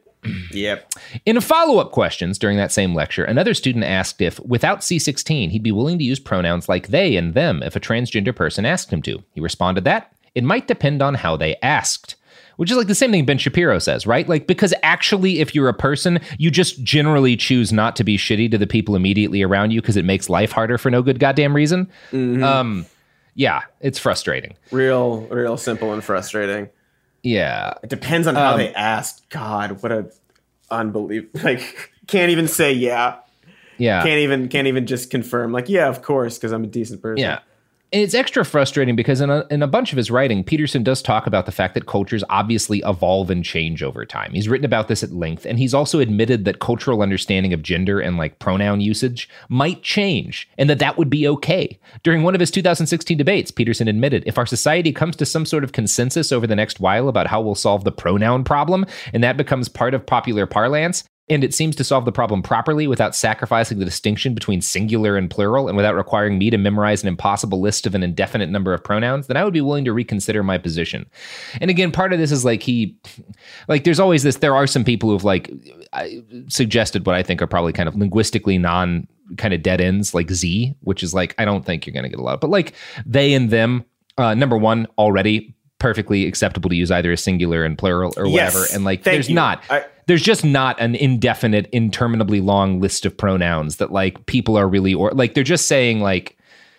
In follow-up questions during that same lecture, another student asked if, without C16, he'd be willing to use pronouns like they and them if a transgender person asked him to. He responded that it might depend on how they asked. Which is like the same thing Ben Shapiro says, right? Like, because actually, if you're a person, you just generally choose not to be shitty to the people immediately around you because it makes life harder for no good goddamn reason. Mm-hmm. Yeah, it's frustrating. Real simple and frustrating. Yeah. It depends on how they asked. God, what a unbelievable. Like, can't even say yeah. Yeah. Can't even just confirm. Like, yeah, of course, because I'm a decent person. Yeah. And it's extra frustrating because in a bunch of his writing, Peterson does talk about the fact that cultures obviously evolve and change over time. He's written about this at length, and he's also admitted that cultural understanding of gender and like pronoun usage might change, and that would be okay. During one of his 2016 debates, Peterson admitted, if our society comes to some sort of consensus over the next while about how we'll solve the pronoun problem, and that becomes part of popular parlance, and it seems to solve the problem properly without sacrificing the distinction between singular and plural and without requiring me to memorize an impossible list of an indefinite number of pronouns, then I would be willing to reconsider my position. And again, part of this is there's always this, there are some people who've suggested what I think are probably kind of linguistically kind of dead ends, like Z, which is like, I don't think you're going to get a lot of, but like they and them, number one, already perfectly acceptable to use either a singular and plural or whatever. And like, there's just not an indefinite, interminably long list of pronouns that like people are really, or like, they're just saying like,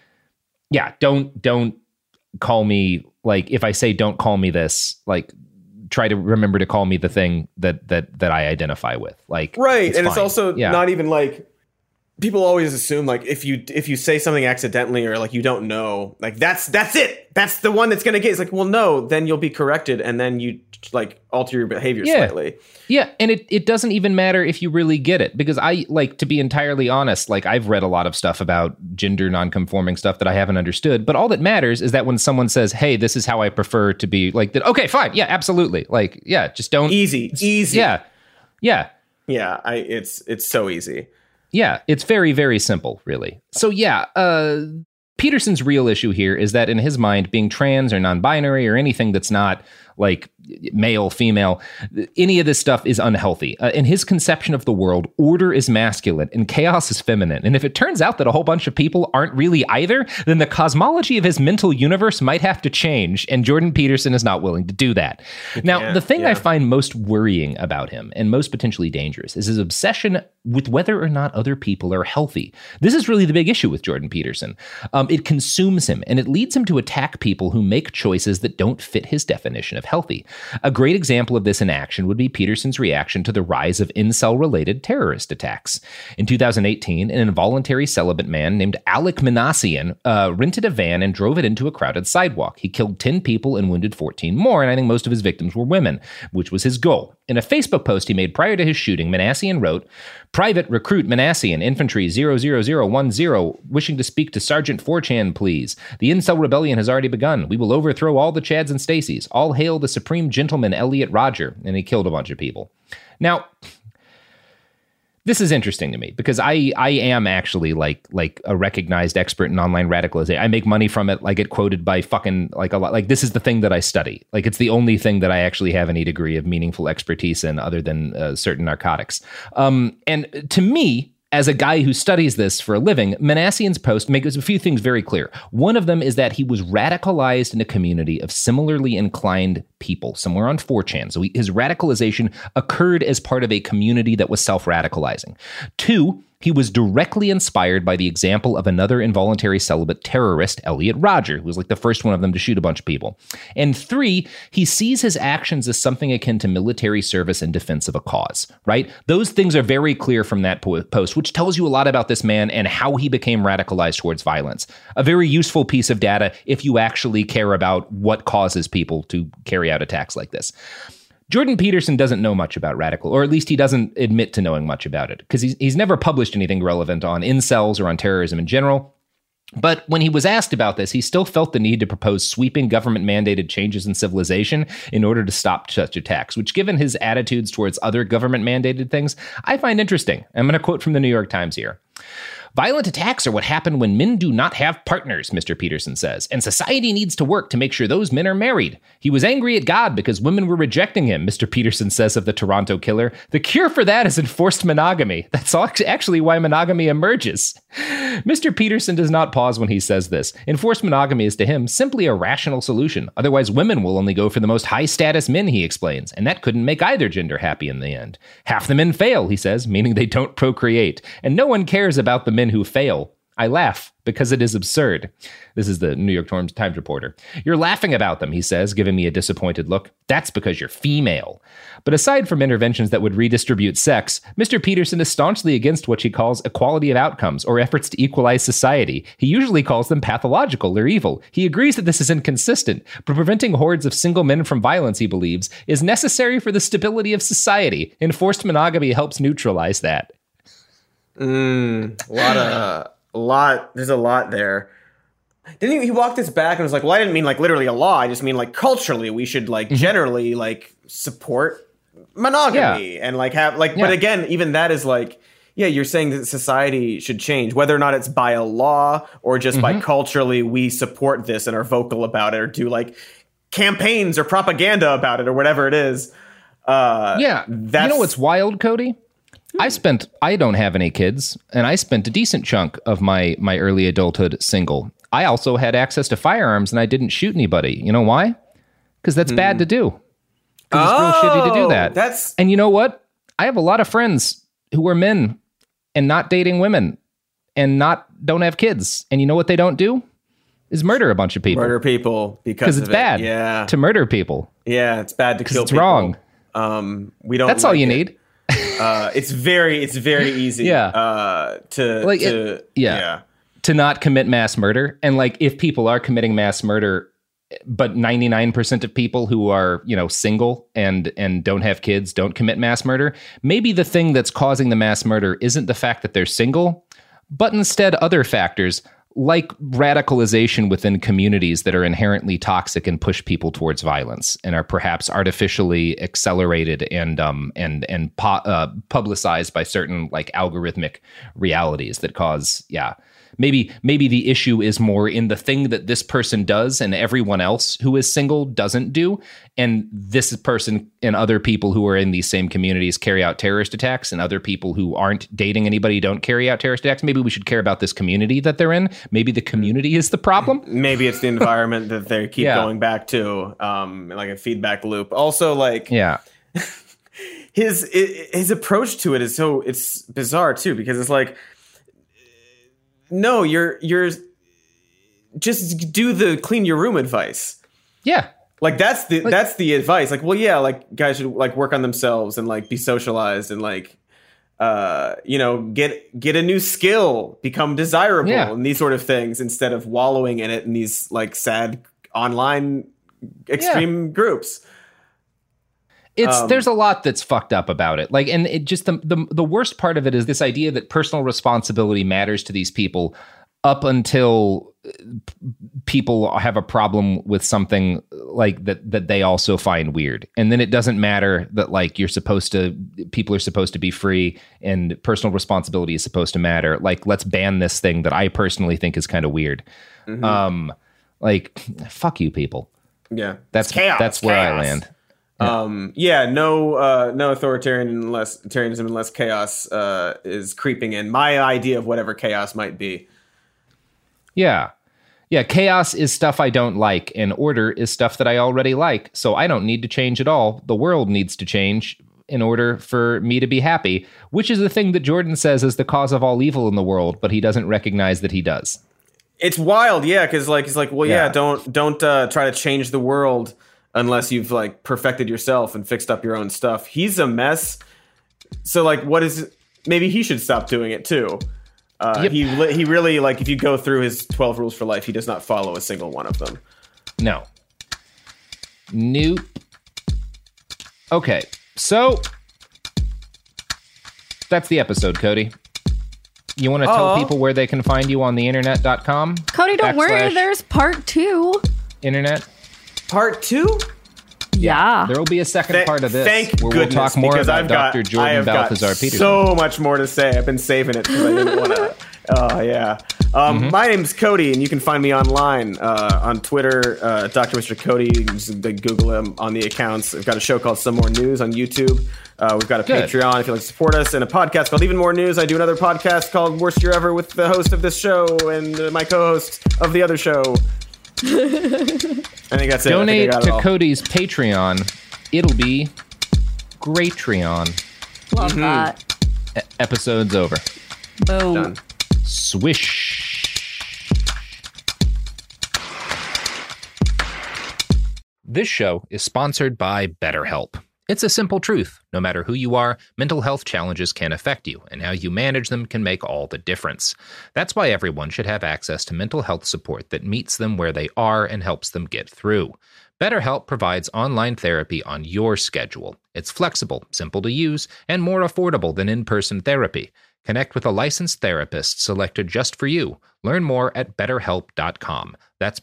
yeah, don't call me, like, if I say, don't call me this, like, try to remember to call me the thing that I identify with. Like, right. And it's also not even like, people always assume like if you say something accidentally or like you don't know, like that's it. That's the one that's going to get. It's like, well, no, then you'll be corrected and then you like alter your behavior slightly. Yeah, and it doesn't even matter if you really get it, because I like, to be entirely honest, like I've read a lot of stuff about gender nonconforming stuff that I haven't understood, but all that matters is that when someone says, "Hey, this is how I prefer to be," like that. Okay, fine, yeah, absolutely. Like, yeah, just don't easy. Yeah. It's so easy. Yeah, it's very, very simple, really. So yeah, Peterson's real issue here is that in his mind, being trans or non-binary or anything that's not like male, female, any of this stuff is unhealthy. In his conception of the world, order is masculine and chaos is feminine. And if it turns out that a whole bunch of people aren't really either, then the cosmology of his mental universe might have to change, and Jordan Peterson is not willing to do that. Now, the thing I find most worrying about him, and most potentially dangerous, is his obsession with whether or not other people are healthy. This is really the big issue with Jordan Peterson. It consumes him, and it leads him to attack people who make choices that don't fit his definition of healthy. A great example of this in action would be Peterson's reaction to the rise of incel-related terrorist attacks. In 2018, an involuntary celibate man named Alec Minassian rented a van and drove it into a crowded sidewalk. He killed 10 people and wounded 14 more, and I think most of his victims were women, which was his goal. In a Facebook post he made prior to his shooting, Minassian wrote, "Private Recruit Minassian, Infantry 00010, wishing to speak to Sergeant 4chan, please. The incel rebellion has already begun. We will overthrow all the Chads and Stacys. All hail the supreme gentleman, Elliot Rodger." And he killed a bunch of people. Now, this is interesting to me because I am actually like a recognized expert in online radicalization. I make money from it. I get quoted by fucking like a lot. Like, this is the thing that I study. Like, it's the only thing that I actually have any degree of meaningful expertise in, other than certain narcotics. And to me, as a guy who studies this for a living, Minassian's post makes a few things very clear. One of them is that he was radicalized in a community of similarly inclined people somewhere on 4chan. So his radicalization occurred as part of a community that was self-radicalizing. 2, he was directly inspired by the example of another involuntary celibate terrorist, Elliot Rodger, who was like the first one of them to shoot a bunch of people. And 3, he sees his actions as something akin to military service in defense of a cause, right? Those things are very clear from that post, which tells you a lot about this man and how he became radicalized towards violence. A very useful piece of data if you actually care about what causes people to carry out attacks like this. Jordan Peterson doesn't know much about radical, or at least he doesn't admit to knowing much about it, because he's never published anything relevant on incels or on terrorism in general. But when he was asked about this, he still felt the need to propose sweeping government-mandated changes in civilization in order to stop such attacks, which, given his attitudes towards other government-mandated things, I find interesting. I'm going to quote from the New York Times here. Violent attacks are what happen when men do not have partners, Mr. Peterson says, and society needs to work to make sure those men are married. He was angry at God because women were rejecting him, Mr. Peterson says of the Toronto killer. The cure for that is enforced monogamy. That's actually why monogamy emerges. Mr. Peterson does not pause when he says this. Enforced monogamy is to him simply a rational solution. Otherwise, women will only go for the most high-status men, he explains, and that couldn't make either gender happy in the end. Half the men fail, he says, meaning they don't procreate, and no one cares about the men who fail. I laugh because it is absurd. This is the New York Times reporter. You're laughing about them, he says, giving me a disappointed look. That's because you're female. But aside from interventions that would redistribute sex, Mr. Peterson is staunchly against what he calls equality of outcomes or efforts to equalize society. He usually calls them pathological or evil. He agrees that this is inconsistent, but preventing hordes of single men from violence, he believes, is necessary for the stability of society. Enforced monogamy helps neutralize that. There's a lot there. Didn't he walk this back and was like, well, I didn't mean like literally a law. I just mean like culturally we should like generally like support monogamy and like have like, but again, even that is like, yeah, you're saying that society should change, whether or not it's by a law or just by culturally we support this and are vocal about it or do like campaigns or propaganda about it or whatever it is. You know what's wild, Cody? I don't have any kids, and I spent a decent chunk of my early adulthood single. I also had access to firearms, and I didn't shoot anybody. You know why? Because that's bad to do. Because it's real shitty to do that. And you know what? I have a lot of friends who are men and not dating women and don't have kids. And you know what they don't do? Is murder a bunch of people. Murder people because it's bad to murder people. Yeah, it's bad to kill people. It's wrong. We don't. That's all you need. It's very easy to not commit mass murder. And like if people are committing mass murder, but 99% of people who are, single and don't have kids don't commit mass murder, maybe the thing that's causing the mass murder isn't the fact that they're single, but instead other factors like radicalization within communities that are inherently toxic and push people towards violence and are perhaps artificially accelerated and publicized by certain like algorithmic realities that cause, Maybe the issue is more in the thing that this person does and everyone else who is single doesn't do. And this person and other people who are in these same communities carry out terrorist attacks, and other people who aren't dating anybody don't carry out terrorist attacks. Maybe we should care about this community that they're in. Maybe the community is the problem. Maybe it's the environment that they keep going back to, like a feedback loop. Also, like, his approach to it is it's bizarre too, because it's like, no, you're just do the clean your room advice. Yeah. Like that's the advice. Like, well, yeah, like guys should like work on themselves and like be socialized and like get a new skill, become desirable and these sort of things instead of wallowing in it in these like sad online extreme groups. There's a lot that's fucked up about it. Like, and it just the worst part of it is this idea that personal responsibility matters to these people up until people have a problem with something like that they also find weird. And then it doesn't matter that like people are supposed to be free and personal responsibility is supposed to matter. Like, let's ban this thing that I personally think is kind of weird. Like, fuck you people. Yeah. That's where I land. No authoritarianism unless chaos is creeping in. My idea of whatever chaos might be. Yeah. Yeah, chaos is stuff I don't like, and order is stuff that I already like, so I don't need to change at all. The world needs to change in order for me to be happy, which is the thing that Jordan says is the cause of all evil in the world, but he doesn't recognize that he does. It's wild, yeah, because he's like, well, yeah, don't try to change the world unless you've like perfected yourself and fixed up your own stuff. He's a mess, so like, maybe he should stop doing it too. He really, like, if you go through his 12 rules for life, he does not follow a single one of them. No. Nope. Okay, so that's the episode, Cody. You want to tell people where they can find you on the internet.com? Cody, don't worry, there's part 2. Internet? Part 2? Yeah. There will be a second part of this. Thank goodness, we'll talk more about Dr. Jordan Balthazar Peterson. So much more to say. I've been saving it because I didn't want to. Oh, yeah. My name's Cody, and you can find me online on Twitter, Dr. Mr. Cody. You can just Google him on the accounts. I've got a show called Some More News on YouTube. We've got a Patreon if you'd like to support us, and a podcast called Even More News. I do another podcast called Worst Year Ever with the host of this show and my co-host of the other show. I think that's it. Donate to Cody's Patreon. It'll be Greatreon. Love that. Episode's over. Boom. Done. Swish. This show is sponsored by BetterHelp. It's a simple truth. No matter who you are, mental health challenges can affect you, and how you manage them can make all the difference. That's why everyone should have access to mental health support that meets them where they are and helps them get through. BetterHelp provides online therapy on your schedule. It's flexible, simple to use, and more affordable than in-person therapy. Connect with a licensed therapist selected just for you. Learn more at BetterHelp.com. That's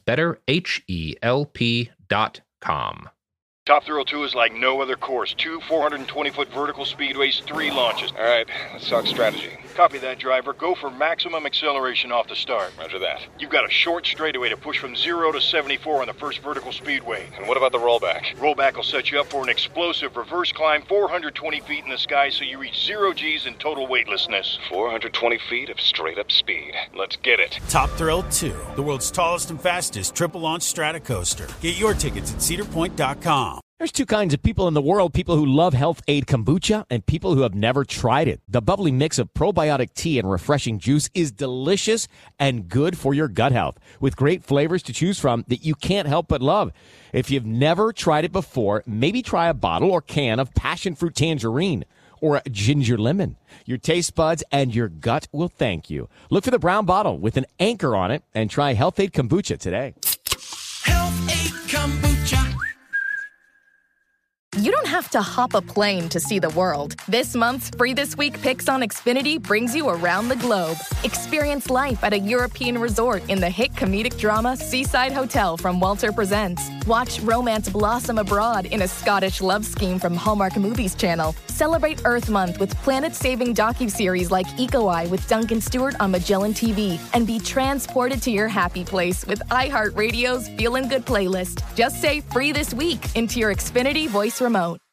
BetterHelp.com. Top Thrill 2 is like no other course. 2 420-foot vertical speedways, 3 launches. All right, let's talk strategy. Copy that, driver. Go for maximum acceleration off the start. Roger that. You've got a short straightaway to push from 0 to 74 on the first vertical speedway. And what about the rollback? Rollback will set you up for an explosive reverse climb 420 feet in the sky so you reach 0 G's in total weightlessness. 420 feet of straight-up speed. Let's get it. Top Thrill 2, the world's tallest and fastest triple-launch Stratocoaster. Get your tickets at cedarpoint.com. There's two kinds of people in the world, people who love Health Aid Kombucha and people who have never tried it. The bubbly mix of probiotic tea and refreshing juice is delicious and good for your gut health, with great flavors to choose from that you can't help but love. If you've never tried it before, maybe try a bottle or can of passion fruit tangerine or ginger lemon. Your taste buds and your gut will thank you. Look for the brown bottle with an anchor on it and try Health Aid Kombucha today. Health Aid Kombucha. You don't have to hop a plane to see the world. This month's Free This Week Picks on Xfinity brings you around the globe. Experience life at a European resort in the hit comedic drama Seaside Hotel from Walter Presents. Watch romance blossom abroad in a Scottish love scheme from Hallmark Movies Channel. Celebrate Earth Month with planet-saving docuseries like Eco Eye with Duncan Stewart on Magellan TV. And be transported to your happy place with iHeartRadio's Feelin' Good playlist. Just say Free This Week into your Xfinity voice remote.